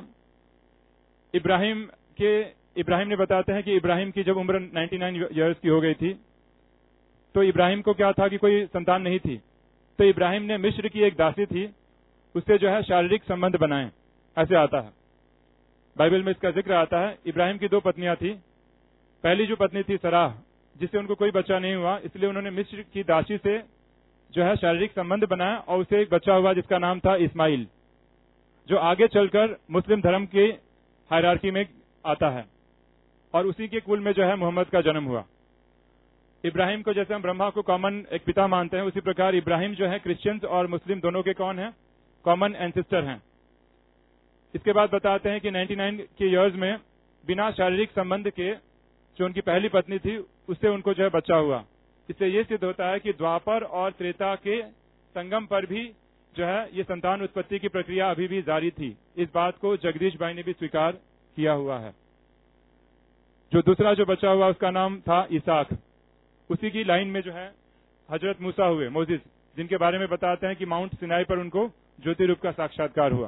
इब्राहिम ने बताते हैं कि इब्राहिम की जब उम्र 99 ईयर्स की हो गई थी तो इब्राहिम को क्या था कि कोई संतान नहीं थी। तो इब्राहिम ने मिस्र की एक दासी थी, उससे जो है शारीरिक संबंध बनाए, ऐसे आता है बाइबल में, इसका जिक्र आता है। इब्राहिम की दो पत्नियां थी। पहली जो पत्नी थी सराह, जिससे उनको कोई बच्चा नहीं हुआ, इसलिए उन्होंने मिस्र की दासी से जो है शारीरिक संबंध बनाया और उसे एक बच्चा हुआ जिसका नाम था इस्माइल, जो आगे चलकर मुस्लिम धर्म की हायरार्की में आता है, और उसी के कुल में जो है मोहम्मद का जन्म हुआ। इब्राहिम को जैसे हम ब्रह्मा को कॉमन एक पिता मानते हैं, उसी प्रकार इब्राहिम जो है क्रिश्चियंस और मुस्लिम दोनों के कौन है? कॉमन एंसेस्टर हैं। इसके बाद बताते हैं कि 99 के ईयर्स में बिना शारीरिक संबंध के जो उनकी पहली पत्नी थी उससे उनको जो है बच्चा हुआ। इससे ये सिद्ध होता है कि द्वापर और त्रेता के संगम पर भी जो है ये संतान उत्पत्ति की प्रक्रिया अभी भी जारी थी। इस बात को जगदीश भाई ने भी स्वीकार किया हुआ है। जो दूसरा जो बच्चा हुआ उसका नाम था इसाक। उसी की लाइन में जो है हजरत मूसा हुए, मोजिस, जिनके बारे में बताते हैं कि माउंट सिनाई पर उनको ज्योति रूप का साक्षात्कार हुआ।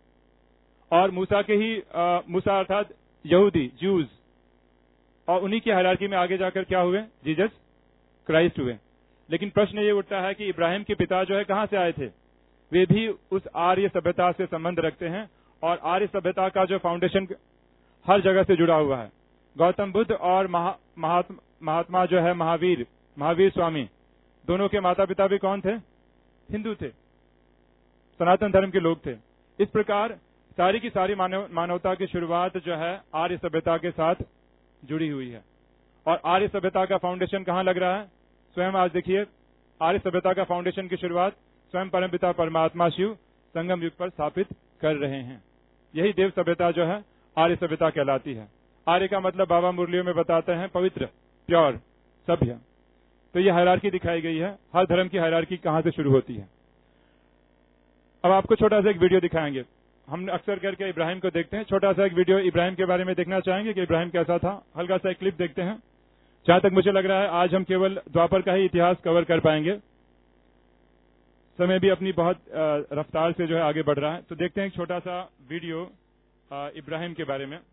और मूसा के ही मूसा अर्थात यहूदी, ज्यूज, और उन्हीं की हायरार्की में आगे जाकर क्या हुए? जीसस क्राइस्ट हुए। लेकिन प्रश्न ये उठता है कि इब्राहिम के पिता जो है कहां से आए थे? वे भी उस आर्य सभ्यता से संबंध रखते हैं, और आर्य सभ्यता का जो फाउंडेशन हर जगह से जुड़ा हुआ है। गौतम बुद्ध और महात्मा जो है महावीर स्वामी, दोनों के माता पिता भी कौन थे? हिंदू थे, सनातन धर्म के लोग थे। इस प्रकार सारी की सारी मानवता की शुरुआत जो है आर्य सभ्यता के साथ जुड़ी हुई है। और आर्य सभ्यता का फाउंडेशन कहां लग रहा है? स्वयं आज देखिए, आर्य सभ्यता का फाउंडेशन की शुरुआत स्वयं परमपिता परमात्मा शिव संगम युग पर स्थापित कर रहे हैं। यही देव सभ्यता जो है आर्य सभ्यता कहलाती है। आर्य का मतलब बाबा मुरलियों में बताते हैं पवित्र, प्योर, सभ्य। तो ये हायरार्की दिखाई गई है, हर धर्म की हायरार्की कहां से शुरू होती है। अब आपको छोटा सा एक वीडियो दिखाएंगे। हम अक्सर करके इब्राहिम को देखते हैं, छोटा सा एक वीडियो इब्राहिम के बारे में देखना चाहेंगे कि इब्राहिम कैसा था। हल्का सा एक क्लिप देखते हैं। जहां तक मुझे लग रहा है आज हम केवल द्वापर का ही इतिहास कवर कर पाएंगे, समय भी अपनी बहुत रफ्तार से जो है आगे बढ़ रहा है। तो देखते हैं एक छोटा सा वीडियो इब्राहिम के बारे में।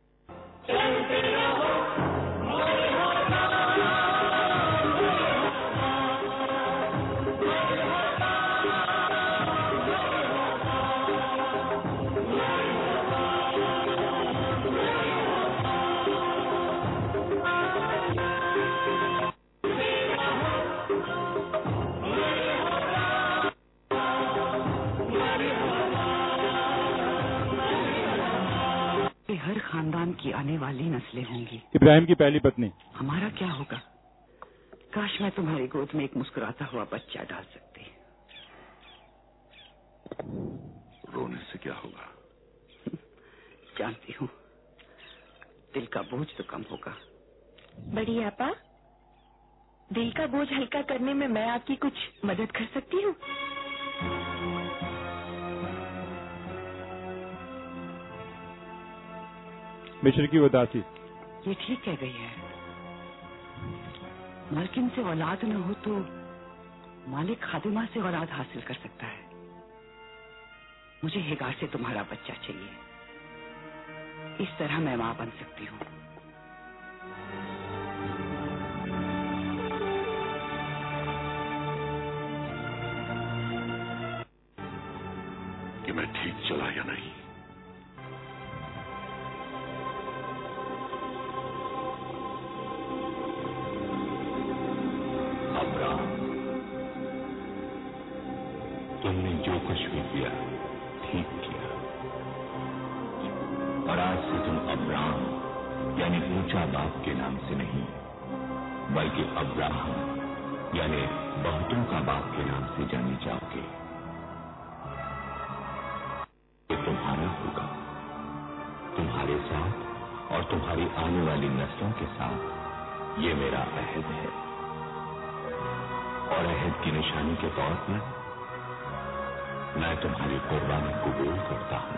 हर खानदान की आने वाली नस्लें होंगी। इब्राहिम की पहली पत्नी। हमारा क्या होगा? काश मैं तुम्हारी गोद में एक मुस्कुराता हुआ बच्चा डाल सकती। रोने से क्या होगा? जानती हूँ, दिल का बोझ तो कम होगा। बड़ी आपा, दिल का बोझ हल्का करने में मैं आपकी कुछ मदद कर सकती हूँ? मिस्र की उदासी। ये ठीक कह गई है। मालकिन से औलाद न हो तो मालिक खादिमा से औलाद हासिल कर सकता है। मुझे हेगार से तुम्हारा बच्चा चाहिए। इस तरह मैं मां बन सकती हूँ। कि मैं ठीक चला या नहीं? तुमने जो कुछ भी किया ठीक किया, और आज से तुम अब्राम यानी ऊंचा बाप के नाम से नहीं, बल्कि अब्राहम यानी बहुतों का बाप के नाम से जाने जाओगे। ये तुम्हारा होगा, तुम्हारे साथ और तुम्हारी आने वाली नस्लों के साथ ये मेरा अहद है, और अहद की निशानी के तौर पर मैं तुम्हारी कुर्बानी कबूल करता हूं।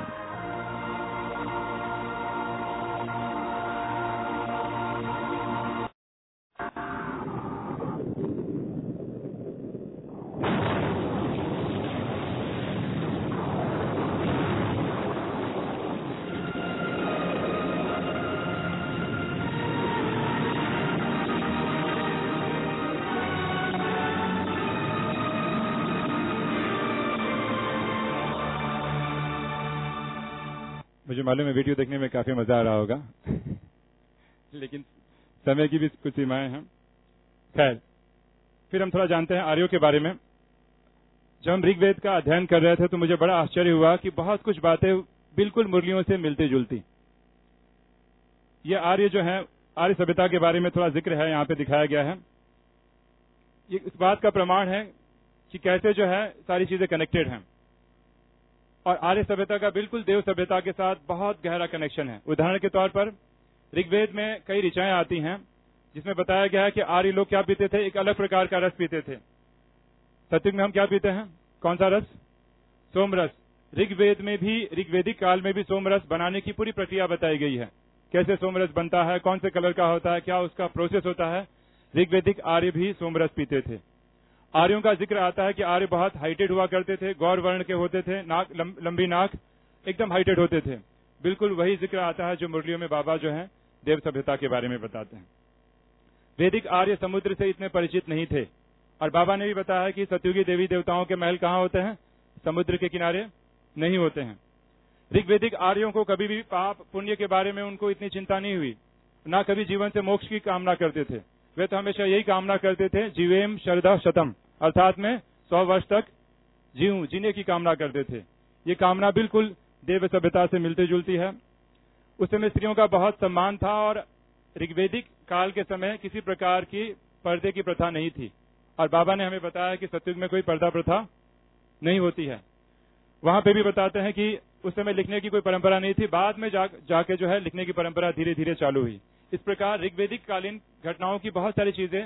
मुझे मालूम है वीडियो देखने में काफी मजा आ रहा होगा लेकिन समय की भी कुछ सीमाएं हैं। खैर, फिर हम थोड़ा जानते हैं आर्यों के बारे में। जब हम ऋग्वेद का अध्ययन कर रहे थे तो मुझे बड़ा आश्चर्य हुआ कि बहुत कुछ बातें बिल्कुल मुरलियों से मिलती जुलती। ये आर्य जो है, आर्य सभ्यता के बारे में थोड़ा जिक्र है, यहाँ पे दिखाया गया है। ये इस बात का प्रमाण है कि कैसे जो है सारी चीजें कनेक्टेड हैं, और आर्य सभ्यता का बिल्कुल देव सभ्यता के साथ बहुत गहरा कनेक्शन है। उदाहरण के तौर पर ऋग्वेद में कई ऋचाएं आती हैं जिसमें बताया गया है कि आर्य लोग क्या पीते थे, एक अलग प्रकार का रस पीते थे। सत्युग में हम क्या पीते हैं? कौन सा रस? सोमरस। ऋग्वेद में भी, ऋग्वेदिक काल में भी सोमरस बनाने की पूरी प्रक्रिया बताई गई है। कैसे सोमरस बनता है, कौन से कलर का होता है, क्या उसका प्रोसेस होता है। ऋग्वेदिक आर्य भी सोमरस पीते थे। आर्यों का जिक्र आता है कि आर्य बहुत हाइटेड हुआ करते थे, गौर वर्ण के होते थे, नाक लंबी नाक, एकदम हाइटेड होते थे। बिल्कुल वही जिक्र आता है जो मुरलियों में बाबा जो है देव सभ्यता के बारे में बताते हैं। वैदिक आर्य समुद्र से इतने परिचित नहीं थे, और बाबा ने भी बताया कि सतयुगी देवी देवताओं के महल कहाँ होते हैं? समुद्र के किनारे नहीं होते हैं। ऋग्वेदिक आर्यों को कभी भी पाप पुण्य के बारे में उनको इतनी चिंता नहीं हुई, ना कभी जीवन से मोक्ष की कामना करते थे। वे तो हमेशा यही कामना करते थे, जीवेम शरदा शतम, अर्थात में 100 वर्ष तक जीने की कामना करते थे। ये कामना बिल्कुल देव सभ्यता से मिलती जुलती है। उस समय स्त्रियों का बहुत सम्मान था, और ऋग्वेदिक काल के समय किसी प्रकार की पर्दे की प्रथा नहीं थी, और बाबा ने हमें बताया कि सतयुग में कोई पर्दा प्रथा नहीं होती है। वहां पे भी बताते हैं कि उस समय लिखने की कोई परंपरा नहीं थी, बाद में जाके जो है लिखने की परंपरा धीरे धीरे चालू हुई। इस प्रकार ऋग्वेदिक कालीन घटनाओं की बहुत सारी चीजें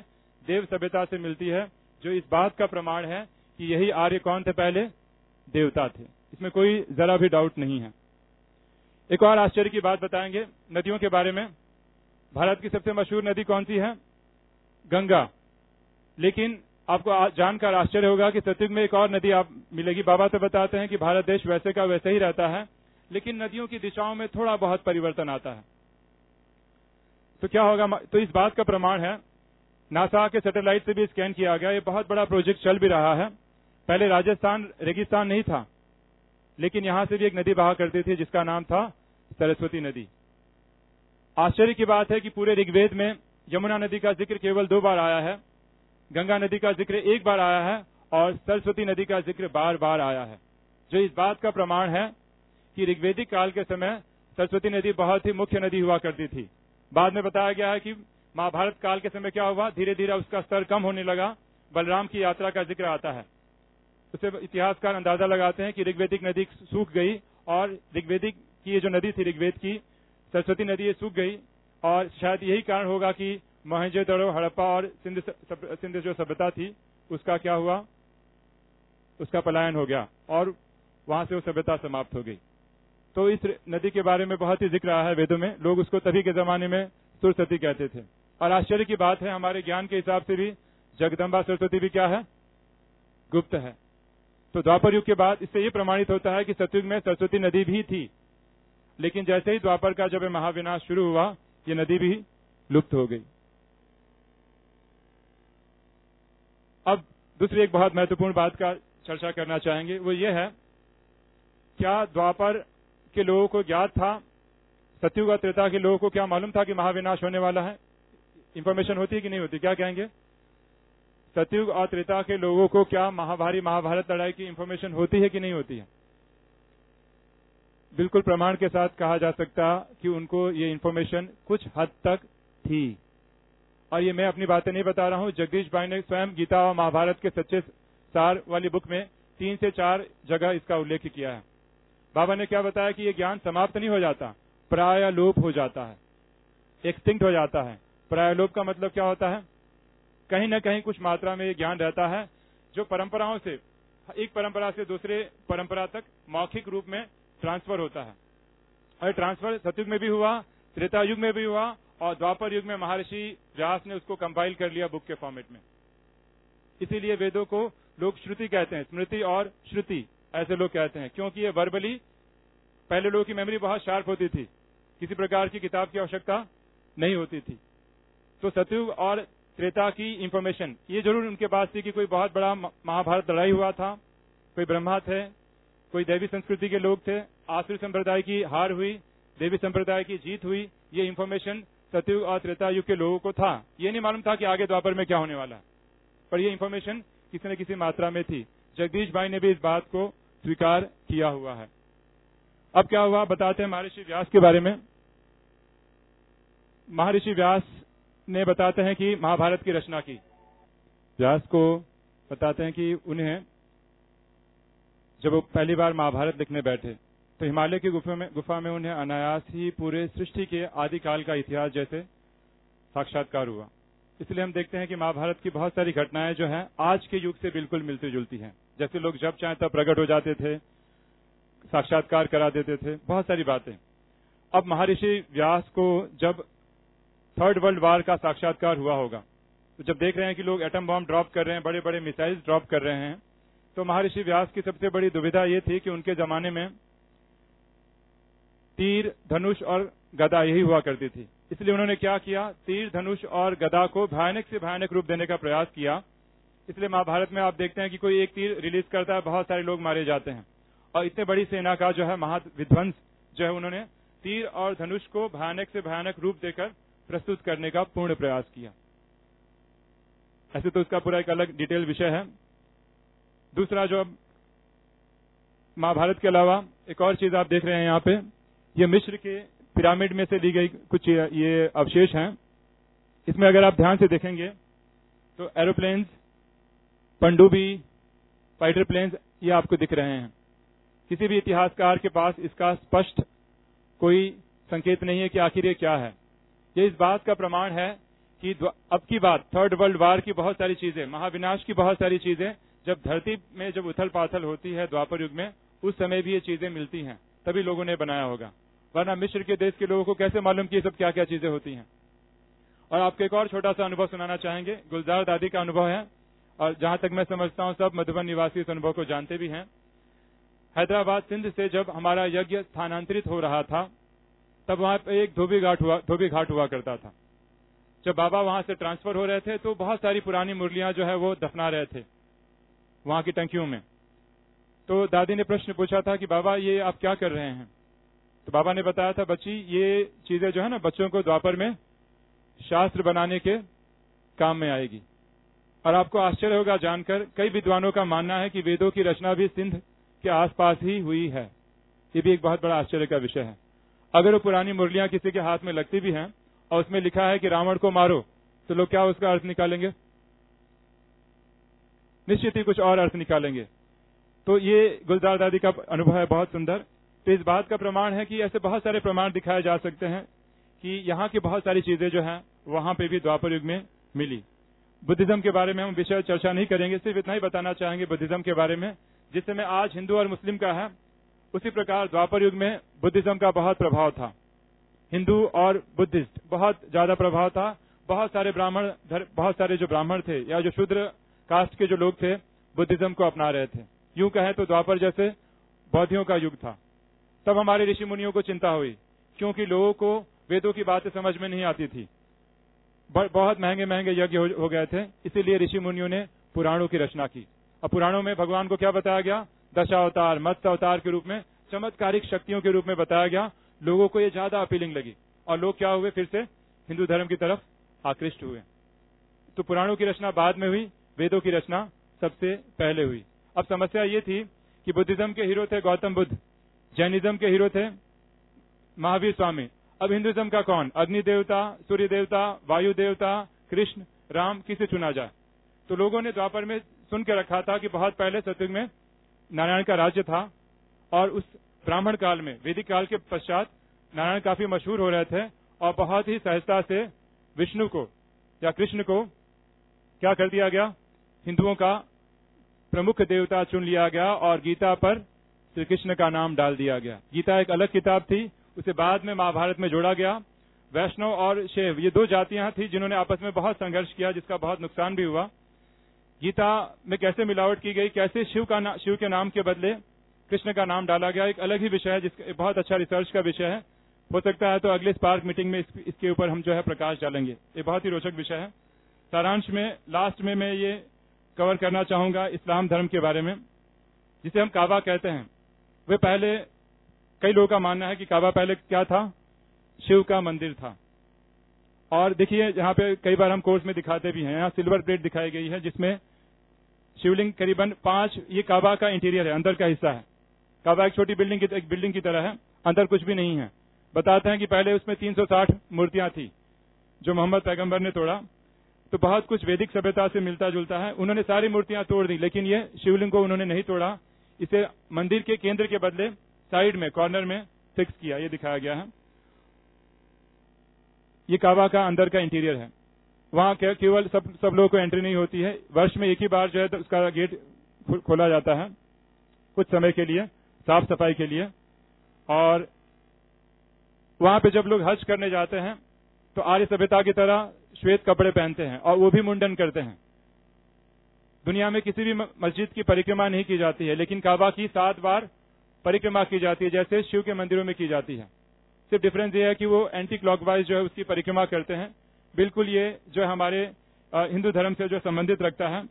देव सभ्यता से मिलती है, जो इस बात का प्रमाण है कि यही आर्य कौन थे, पहले देवता थे। इसमें कोई जरा भी डाउट नहीं है। एक और आश्चर्य की बात बताएंगे नदियों के बारे में। भारत की सबसे मशहूर नदी कौन सी है? गंगा। लेकिन आपको जानकर आश्चर्य होगा कि सतयुग में एक और नदी आप मिलेगी। बाबा तो बताते हैं कि भारत देश वैसे का वैसे ही रहता है, लेकिन नदियों की दिशाओं में थोड़ा बहुत परिवर्तन आता है। तो क्या होगा? तो इस बात का प्रमाण है, नासा के सैटेलाइट से भी स्कैन किया गया। ये बहुत बड़ा प्रोजेक्ट चल भी रहा है। पहले राजस्थान रेगिस्तान नहीं था, लेकिन यहां से भी एक नदी बहा करती थी जिसका नाम था सरस्वती नदी। आश्चर्य की बात है कि पूरे ऋग्वेद में यमुना नदी का जिक्र केवल 2 बार आया है, गंगा नदी का जिक्र 1 बार आया है और सरस्वती नदी का जिक्र बार बार आया है, जो इस बात का प्रमाण है कि ऋग्वेदिक काल के समय सरस्वती नदी बहुत ही मुख्य नदी हुआ करती थी। बाद में बताया गया है कि महाभारत काल के समय क्या हुआ, धीरे धीरे उसका स्तर कम होने लगा। बलराम की यात्रा का जिक्र आता है, उससे इतिहासकार अंदाजा लगाते हैं कि ऋग्वेदिक नदी सूख गई और ऋग्वेदिक की ये जो नदी थी ऋग्वेद की, सरस्वती नदी ये सूख गई। और शायद यही कारण होगा कि मोहनजोदड़ो, हड़प्पा और सिंध जो सभ्यता थी उसका क्या हुआ, उसका पलायन हो गया और वहां से वो सभ्यता समाप्त हो गई। तो इस नदी के बारे में बहुत ही जिक्र आया है वेदों में। लोग उसको तभी के जमाने में सुरसती कहते थे। और आश्चर्य की बात है, हमारे ज्ञान के हिसाब से भी जगदम्बा सरस्वती भी क्या है, गुप्त है। तो द्वापर युग के बाद इससे ये प्रमाणित होता है कि सतयुग में सरस्वती नदी भी थी, लेकिन जैसे ही द्वापर का जब महाविनाश शुरू हुआ, ये नदी भी लुप्त हो गई। अब दूसरी एक बहुत महत्वपूर्ण बात का चर्चा करना चाहेंगे, वो ये है, क्या द्वापर के लोगों को ज्ञात था, सतयुग और त्रेता के लोगों को क्या मालूम था कि महाविनाश होने वाला है? इंफॉर्मेशन होती है कि नहीं होती? क्या कहेंगे? सतयुग और त्रेता के लोगों को क्या महाभारत लड़ाई की इंफॉर्मेशन होती है कि नहीं होती है? बिल्कुल प्रमाण के साथ कहा जा सकता कि उनको ये इंफॉर्मेशन कुछ हद तक थी। और ये मैं अपनी बातें नहीं बता रहा हूं, जगदीश भाई ने स्वयं गीता और महाभारत के सच्चे सार वाली बुक में 3 से 4 जगह इसका उल्लेख किया है। बाबा ने क्या बताया कि ये ज्ञान समाप्त नहीं हो जाता, प्राय लोप हो जाता है, एक्सटिंक्ट हो जाता है। प्राय लोप का मतलब क्या होता है? कहीं न कहीं कुछ मात्रा में ये ज्ञान रहता है जो परंपराओं से, एक परंपरा से दूसरे परंपरा तक मौखिक रूप में ट्रांसफर होता है। और ट्रांसफर सतयुग में भी हुआ, त्रेता युग में भी हुआ और द्वापर युग में महर्षि व्यास ने उसको कंपाइल कर लिया बुक के फॉर्मेट में। इसीलिए वेदों को लोग श्रुति कहते हैं, स्मृति और श्रुति ऐसे लोग कहते हैं, क्योंकि ये वर्बली, पहले लोगों की मेमोरी बहुत शार्प होती थी, किसी प्रकार की किताब की आवश्यकता नहीं होती थी। तो सतयुग और त्रेता की इंफॉर्मेशन ये जरूर उनके पास थी कि कोई बहुत बड़ा महाभारत लड़ाई हुआ था, कोई ब्रह्मा थे, कोई देवी संस्कृति के लोग थे, आसुरी संप्रदाय की हार हुई, देवी संप्रदाय की जीत हुई। ये इंफॉर्मेशन सतयुग और त्रेता युग के लोगों को था। ये नहीं मालूम था कि आगे द्वापर में क्या होने वाला है, पर ये इंफॉर्मेशन किसी न किसी मात्रा में थी। जगदीश भाई ने भी इस बात को स्वीकार किया हुआ है। अब क्या हुआ बताते हैं महर्षि व्यास के बारे में। महर्षि व्यास ने बताते हैं कि महाभारत की रचना की। व्यास को बताते हैं कि उन्हें जब वो पहली बार महाभारत लिखने बैठे तो हिमालय की गुफा में उन्हें अनायास ही पूरे सृष्टि के आदिकाल का इतिहास जैसे साक्षात्कार हुआ। इसलिए हम देखते हैं कि महाभारत की बहुत सारी घटनाएं जो हैं आज के युग से बिल्कुल मिलती जुलती हैं। जैसे लोग जब चाहे तब प्रकट हो जाते थे, साक्षात्कार करा देते थे, बहुत सारी बातें। अब महर्षि व्यास को जब 3rd वर्ल्ड वॉर का साक्षात्कार हुआ होगा, तो जब देख रहे हैं कि लोग एटम बॉम्ब ड्रॉप कर रहे हैं, बड़े बड़े मिसाइल्स ड्रॉप कर रहे हैं, तो महर्षि व्यास की सबसे बड़ी दुविधा ये थी कि उनके जमाने में तीर, धनुष और गदा यही हुआ करती थी। इसलिए उन्होंने क्या किया, तीर, धनुष और गदा को भयानक से भयानक रूप देने का प्रयास किया। इसलिए महाभारत में आप देखते हैं कि कोई एक तीर रिलीज करता है, बहुत सारे लोग मारे जाते हैं। और इतने बड़ी सेना का जो है महाविध्वंस जो है, उन्होंने तीर और धनुष को भयानक से भयानक रूप देकर प्रस्तुत करने का पूर्ण प्रयास किया। ऐसे तो उसका पूरा एक अलग डिटेल विषय है। दूसरा जो महाभारत के अलावा एक और चीज आप देख रहे हैं यहाँ पे, ये मिस्र के पिरामिड में से ली गई कुछ ये अवशेष हैं। इसमें अगर आप ध्यान से देखेंगे तो एरोप्लेन्स, पनडुब्बी, फाइटर प्लेन्स ये आपको दिख रहे हैं। किसी भी इतिहासकार के पास इसका स्पष्ट कोई संकेत नहीं है कि आखिर ये क्या है। ये इस बात का प्रमाण है कि अब की बात थर्ड वर्ल्ड वार की बहुत सारी चीजें, महाविनाश की बहुत सारी चीजें जब धरती में जब उथल पाथल होती है द्वापर युग में, उस समय भी ये चीजें मिलती हैं, तभी लोगों ने बनाया होगा, वरना मिस्र के देश के लोगों को कैसे मालूम कि ये सब क्या क्या चीजें होती हैं। और आपको एक और छोटा सा अनुभव सुनाना चाहेंगे, गुलजार दादी का अनुभव है, और जहां तक मैं समझता हूं सब मधुबन निवासी इस अनुभव को जानते भी हैं। हैदराबाद सिंध से जब हमारा यज्ञ स्थानांतरित हो रहा था, तब वहां पे एक धोबी घाट हुआ करता था। जब बाबा वहां से ट्रांसफर हो रहे थे तो बहुत सारी पुरानी मुरलियां जो है वो दफना रहे थे वहां की टंकियों में। तो दादी ने प्रश्न पूछा था कि बाबा ये आप क्या कर रहे हैं? तो बाबा ने बताया था, बच्ची ये चीजें जो है ना बच्चों को द्वापर में शास्त्र बनाने के काम में आएगी। और आपको आश्चर्य होगा जानकर, कई विद्वानों का मानना है कि वेदों की रचना भी सिंध के आसपास ही हुई है। ये भी एक बहुत बड़ा आश्चर्य का विषय है। अगर वो पुरानी मुरलियां किसी के हाथ में लगती भी हैं और उसमें लिखा है कि रावण को मारो, तो लोग क्या उसका अर्थ निकालेंगे? निश्चित ही कुछ और अर्थ निकालेंगे। तो ये गुलजार दादी का अनुभव है बहुत सुंदर। तो इस बात का प्रमाण है कि ऐसे बहुत सारे प्रमाण दिखाए जा सकते हैं कि यहाँ की बहुत सारी चीजें जो हैं वहां पे भी द्वापर युग में मिली। बुद्धिज्म के बारे में हम विषय चर्चा नहीं करेंगे, सिर्फ इतना ही बताना चाहेंगे बुद्धिज्म के बारे में। जिस समय आज हिंदू और मुस्लिम का है, उसी प्रकार द्वापर युग में बुद्धिज्म का बहुत प्रभाव था। हिंदू और बुद्धिस्ट बहुत ज्यादा प्रभाव था। बहुत सारे बहुत सारे जो ब्राह्मण थे या जो शूद्र कास्ट के जो लोग थे, बुद्धिज्म को अपना रहे थे। यूं कहें तो द्वापर जैसे बौद्धियों का युग था। तब हमारे ऋषि मुनियों को चिंता हुई, क्योंकि लोगों को वेदों की बातें समझ में नहीं आती थी। बहुत महंगे महंगे यज्ञ हो गए थे, इसीलिए ऋषि मुनियों ने पुराणों की रचना की। और पुराणों में भगवान को क्या बताया गया? दशावतार, मत्स्य अवतार के रूप में, चमत्कारिक शक्तियों के रूप में बताया गया। लोगों को ये ज्यादा अपीलिंग लगी और लोग क्या हुए? फिर से हिंदू धर्म की तरफ आकृष्ट हुए। तो पुराणों की रचना बाद में हुई, वेदों की रचना सबसे पहले हुई। अब समस्या ये थी कि बुद्धिज्म के हीरो थे गौतम बुद्ध, जैनिज्म के हीरो थे महावीर स्वामी। अब हिंदुइज्म का कौन? अग्नि देवता, सूर्य देवता, वायु देवता, कृष्ण, राम, किसे चुना जाए? तो लोगों ने द्वापर में सुन के रखा था कि बहुत पहले सतयुग में नारायण का राज्य था, और उस ब्राह्मण काल में, वैदिक काल के पश्चात नारायण काफी मशहूर हो रहे थे, और बहुत ही सहजता से विष्णु को या कृष्ण को क्या कर दिया गया? हिंदुओं का प्रमुख देवता चुन लिया गया, और गीता पर श्री कृष्ण का नाम डाल दिया गया। गीता एक अलग किताब थी, उसे बाद में महाभारत में जोड़ा गया। वैष्णव और शैव ये दो जातियां थी जिन्होंने आपस में बहुत संघर्ष किया, जिसका बहुत नुकसान भी हुआ। गीता में कैसे मिलावट की गई, कैसे शिव के नाम के बदले कृष्ण का नाम डाला गया, एक अलग ही विषय है, जिसका बहुत अच्छा रिसर्च का विषय है। हो सकता है तो अगले स्पार्क मीटिंग में इसके ऊपर हम जो है प्रकाश डालेंगे। ये बहुत ही रोचक विषय है। सारांश में लास्ट में मैं ये कवर करना चाहूंगा इस्लाम धर्म के बारे में, जिसे हम काबा कहते हैं। वे पहले, कई लोगों का मानना है कि काबा पहले क्या था? शिव का मंदिर था। और देखिए यहाँ पे कई बार हम कोर्स में दिखाते भी हैं, यहाँ सिल्वर प्लेट दिखाई गई है जिसमें शिवलिंग करीबन 5, ये काबा का इंटीरियर है, अंदर का हिस्सा है। काबा एक छोटी बिल्डिंग की तरह है, अंदर कुछ भी नहीं है। बताते हैं कि पहले उसमें 360 मूर्तियां थी जो मोहम्मद पैगंबर ने तोड़ा। तो बहुत कुछ वैदिक सभ्यता से मिलता जुलता है। उन्होंने सारी मूर्तियां तोड़ दी, लेकिन ये शिवलिंग को उन्होंने नहीं तोड़ा। इसे मंदिर के केंद्र के बदले साइड में, कॉर्नर में फिक्स किया। ये दिखाया गया है। ये काबा का अंदर का इंटीरियर है। वहां केवल सब लोगों को एंट्री नहीं होती है, वर्ष में एक ही बार जो है तो उसका गेट खोला जाता है कुछ समय के लिए, साफ सफाई के लिए। और वहां पे जब लोग हज करने जाते हैं तो आर्य सभ्यता की तरह श्वेत कपड़े पहनते हैं, और वो भी मुंडन करते हैं। दुनिया में किसी भी मस्जिद की परिक्रमा नहीं की जाती है, लेकिन काबा की 7 बार परिक्रमा की जाती है, जैसे शिव के मंदिरों में की जाती है। सिर्फ डिफरेंस ये है कि वो एंटी क्लॉकवाइज जो है उसकी परिक्रमा करते हैं। बिल्कुल ये जो हमारे हिंदू धर्म से जो संबंधित रखता है।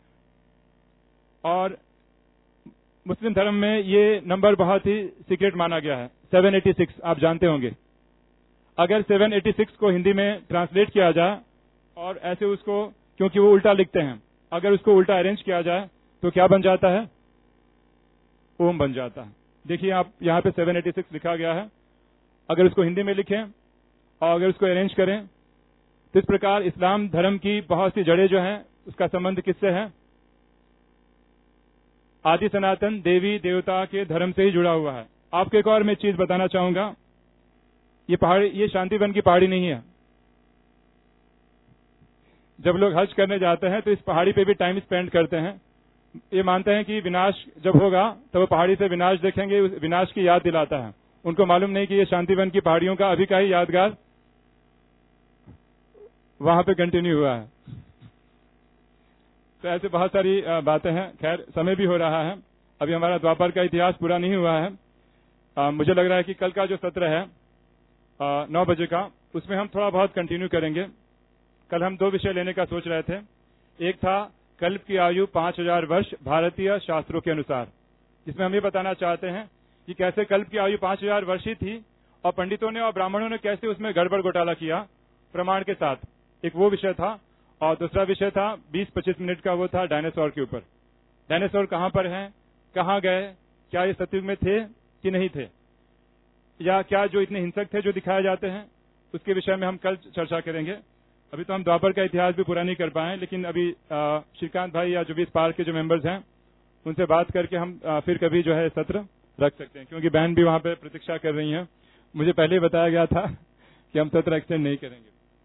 और मुस्लिम धर्म में ये नंबर बहुत ही सीक्रेट माना गया है, 786, आप जानते होंगे। अगर 786 को हिंदी में ट्रांसलेट किया जाए और ऐसे उसको, क्योंकि वो उल्टा लिखते हैं, अगर उसको उल्टा अरेंज किया जाए तो क्या बन जाता है? ओम बन जाता है। देखिए आप यहाँ पे 786 लिखा गया है। अगर उसको हिंदी में लिखें और अगर उसको अरेंज करें तो इस प्रकार इस्लाम धर्म की बहुत सी जड़ें जो हैं उसका संबंध किससे है? आदि सनातन देवी देवता के धर्म से ही जुड़ा हुआ है। आपको एक और मैं चीज बताना चाहूंगा, ये पहाड़ी, ये शांतिवन की पहाड़ी नहीं है। जब लोग हज करने जाते हैं तो इस पहाड़ी पे भी टाइम स्पेंड करते हैं। ये मानते हैं कि विनाश जब होगा तो वो पहाड़ी से विनाश देखेंगे, उस विनाश की याद दिलाता है। उनको मालूम नहीं कि ये शांतिवन की पहाड़ियों का अभी का ही यादगार वहां पे कंटिन्यू हुआ है। तो ऐसे बहुत सारी बातें हैं। खैर, समय भी हो रहा है, अभी हमारा द्वापर का इतिहास पूरा नहीं हुआ है। मुझे लग रहा है कि कल का जो सत्र है 9 बजे का, उसमें हम थोड़ा बहुत कंटिन्यू करेंगे। कल हम 2 विषय लेने का सोच रहे थे। एक था कल्प की आयु 5000 वर्ष भारतीय शास्त्रों के अनुसार, जिसमें हम ये बताना चाहते हैं कि कैसे कल्प की आयु 5000 वर्ष ही थी और पंडितों ने और ब्राह्मणों ने कैसे उसमें गड़बड़ घोटाला किया प्रमाण के साथ। एक वो विषय था। और दूसरा विषय था 20-25 मिनट का, वो था डायनासोर के ऊपर। डायनासोर कहां पर हैं, कहां गए, क्या ये सतयुग में थे कि नहीं थे, या क्या जो इतने हिंसक थे जो दिखाए जाते हैं, उसके विषय में हम कल चर्चा करेंगे। अभी तो हम द्वापर का इतिहास भी पूरा नहीं कर पाए, लेकिन अभी श्रीकांत भाई या जो भी इस पार्क के जो मेंबर्स हैं उनसे बात करके हम फिर कभी जो है सत्र रख सकते हैं, क्योंकि बहन भी वहां पे प्रतीक्षा कर रही हैं। मुझे पहले ही बताया गया था कि हम सत्र एक्सटेंड नहीं करेंगे।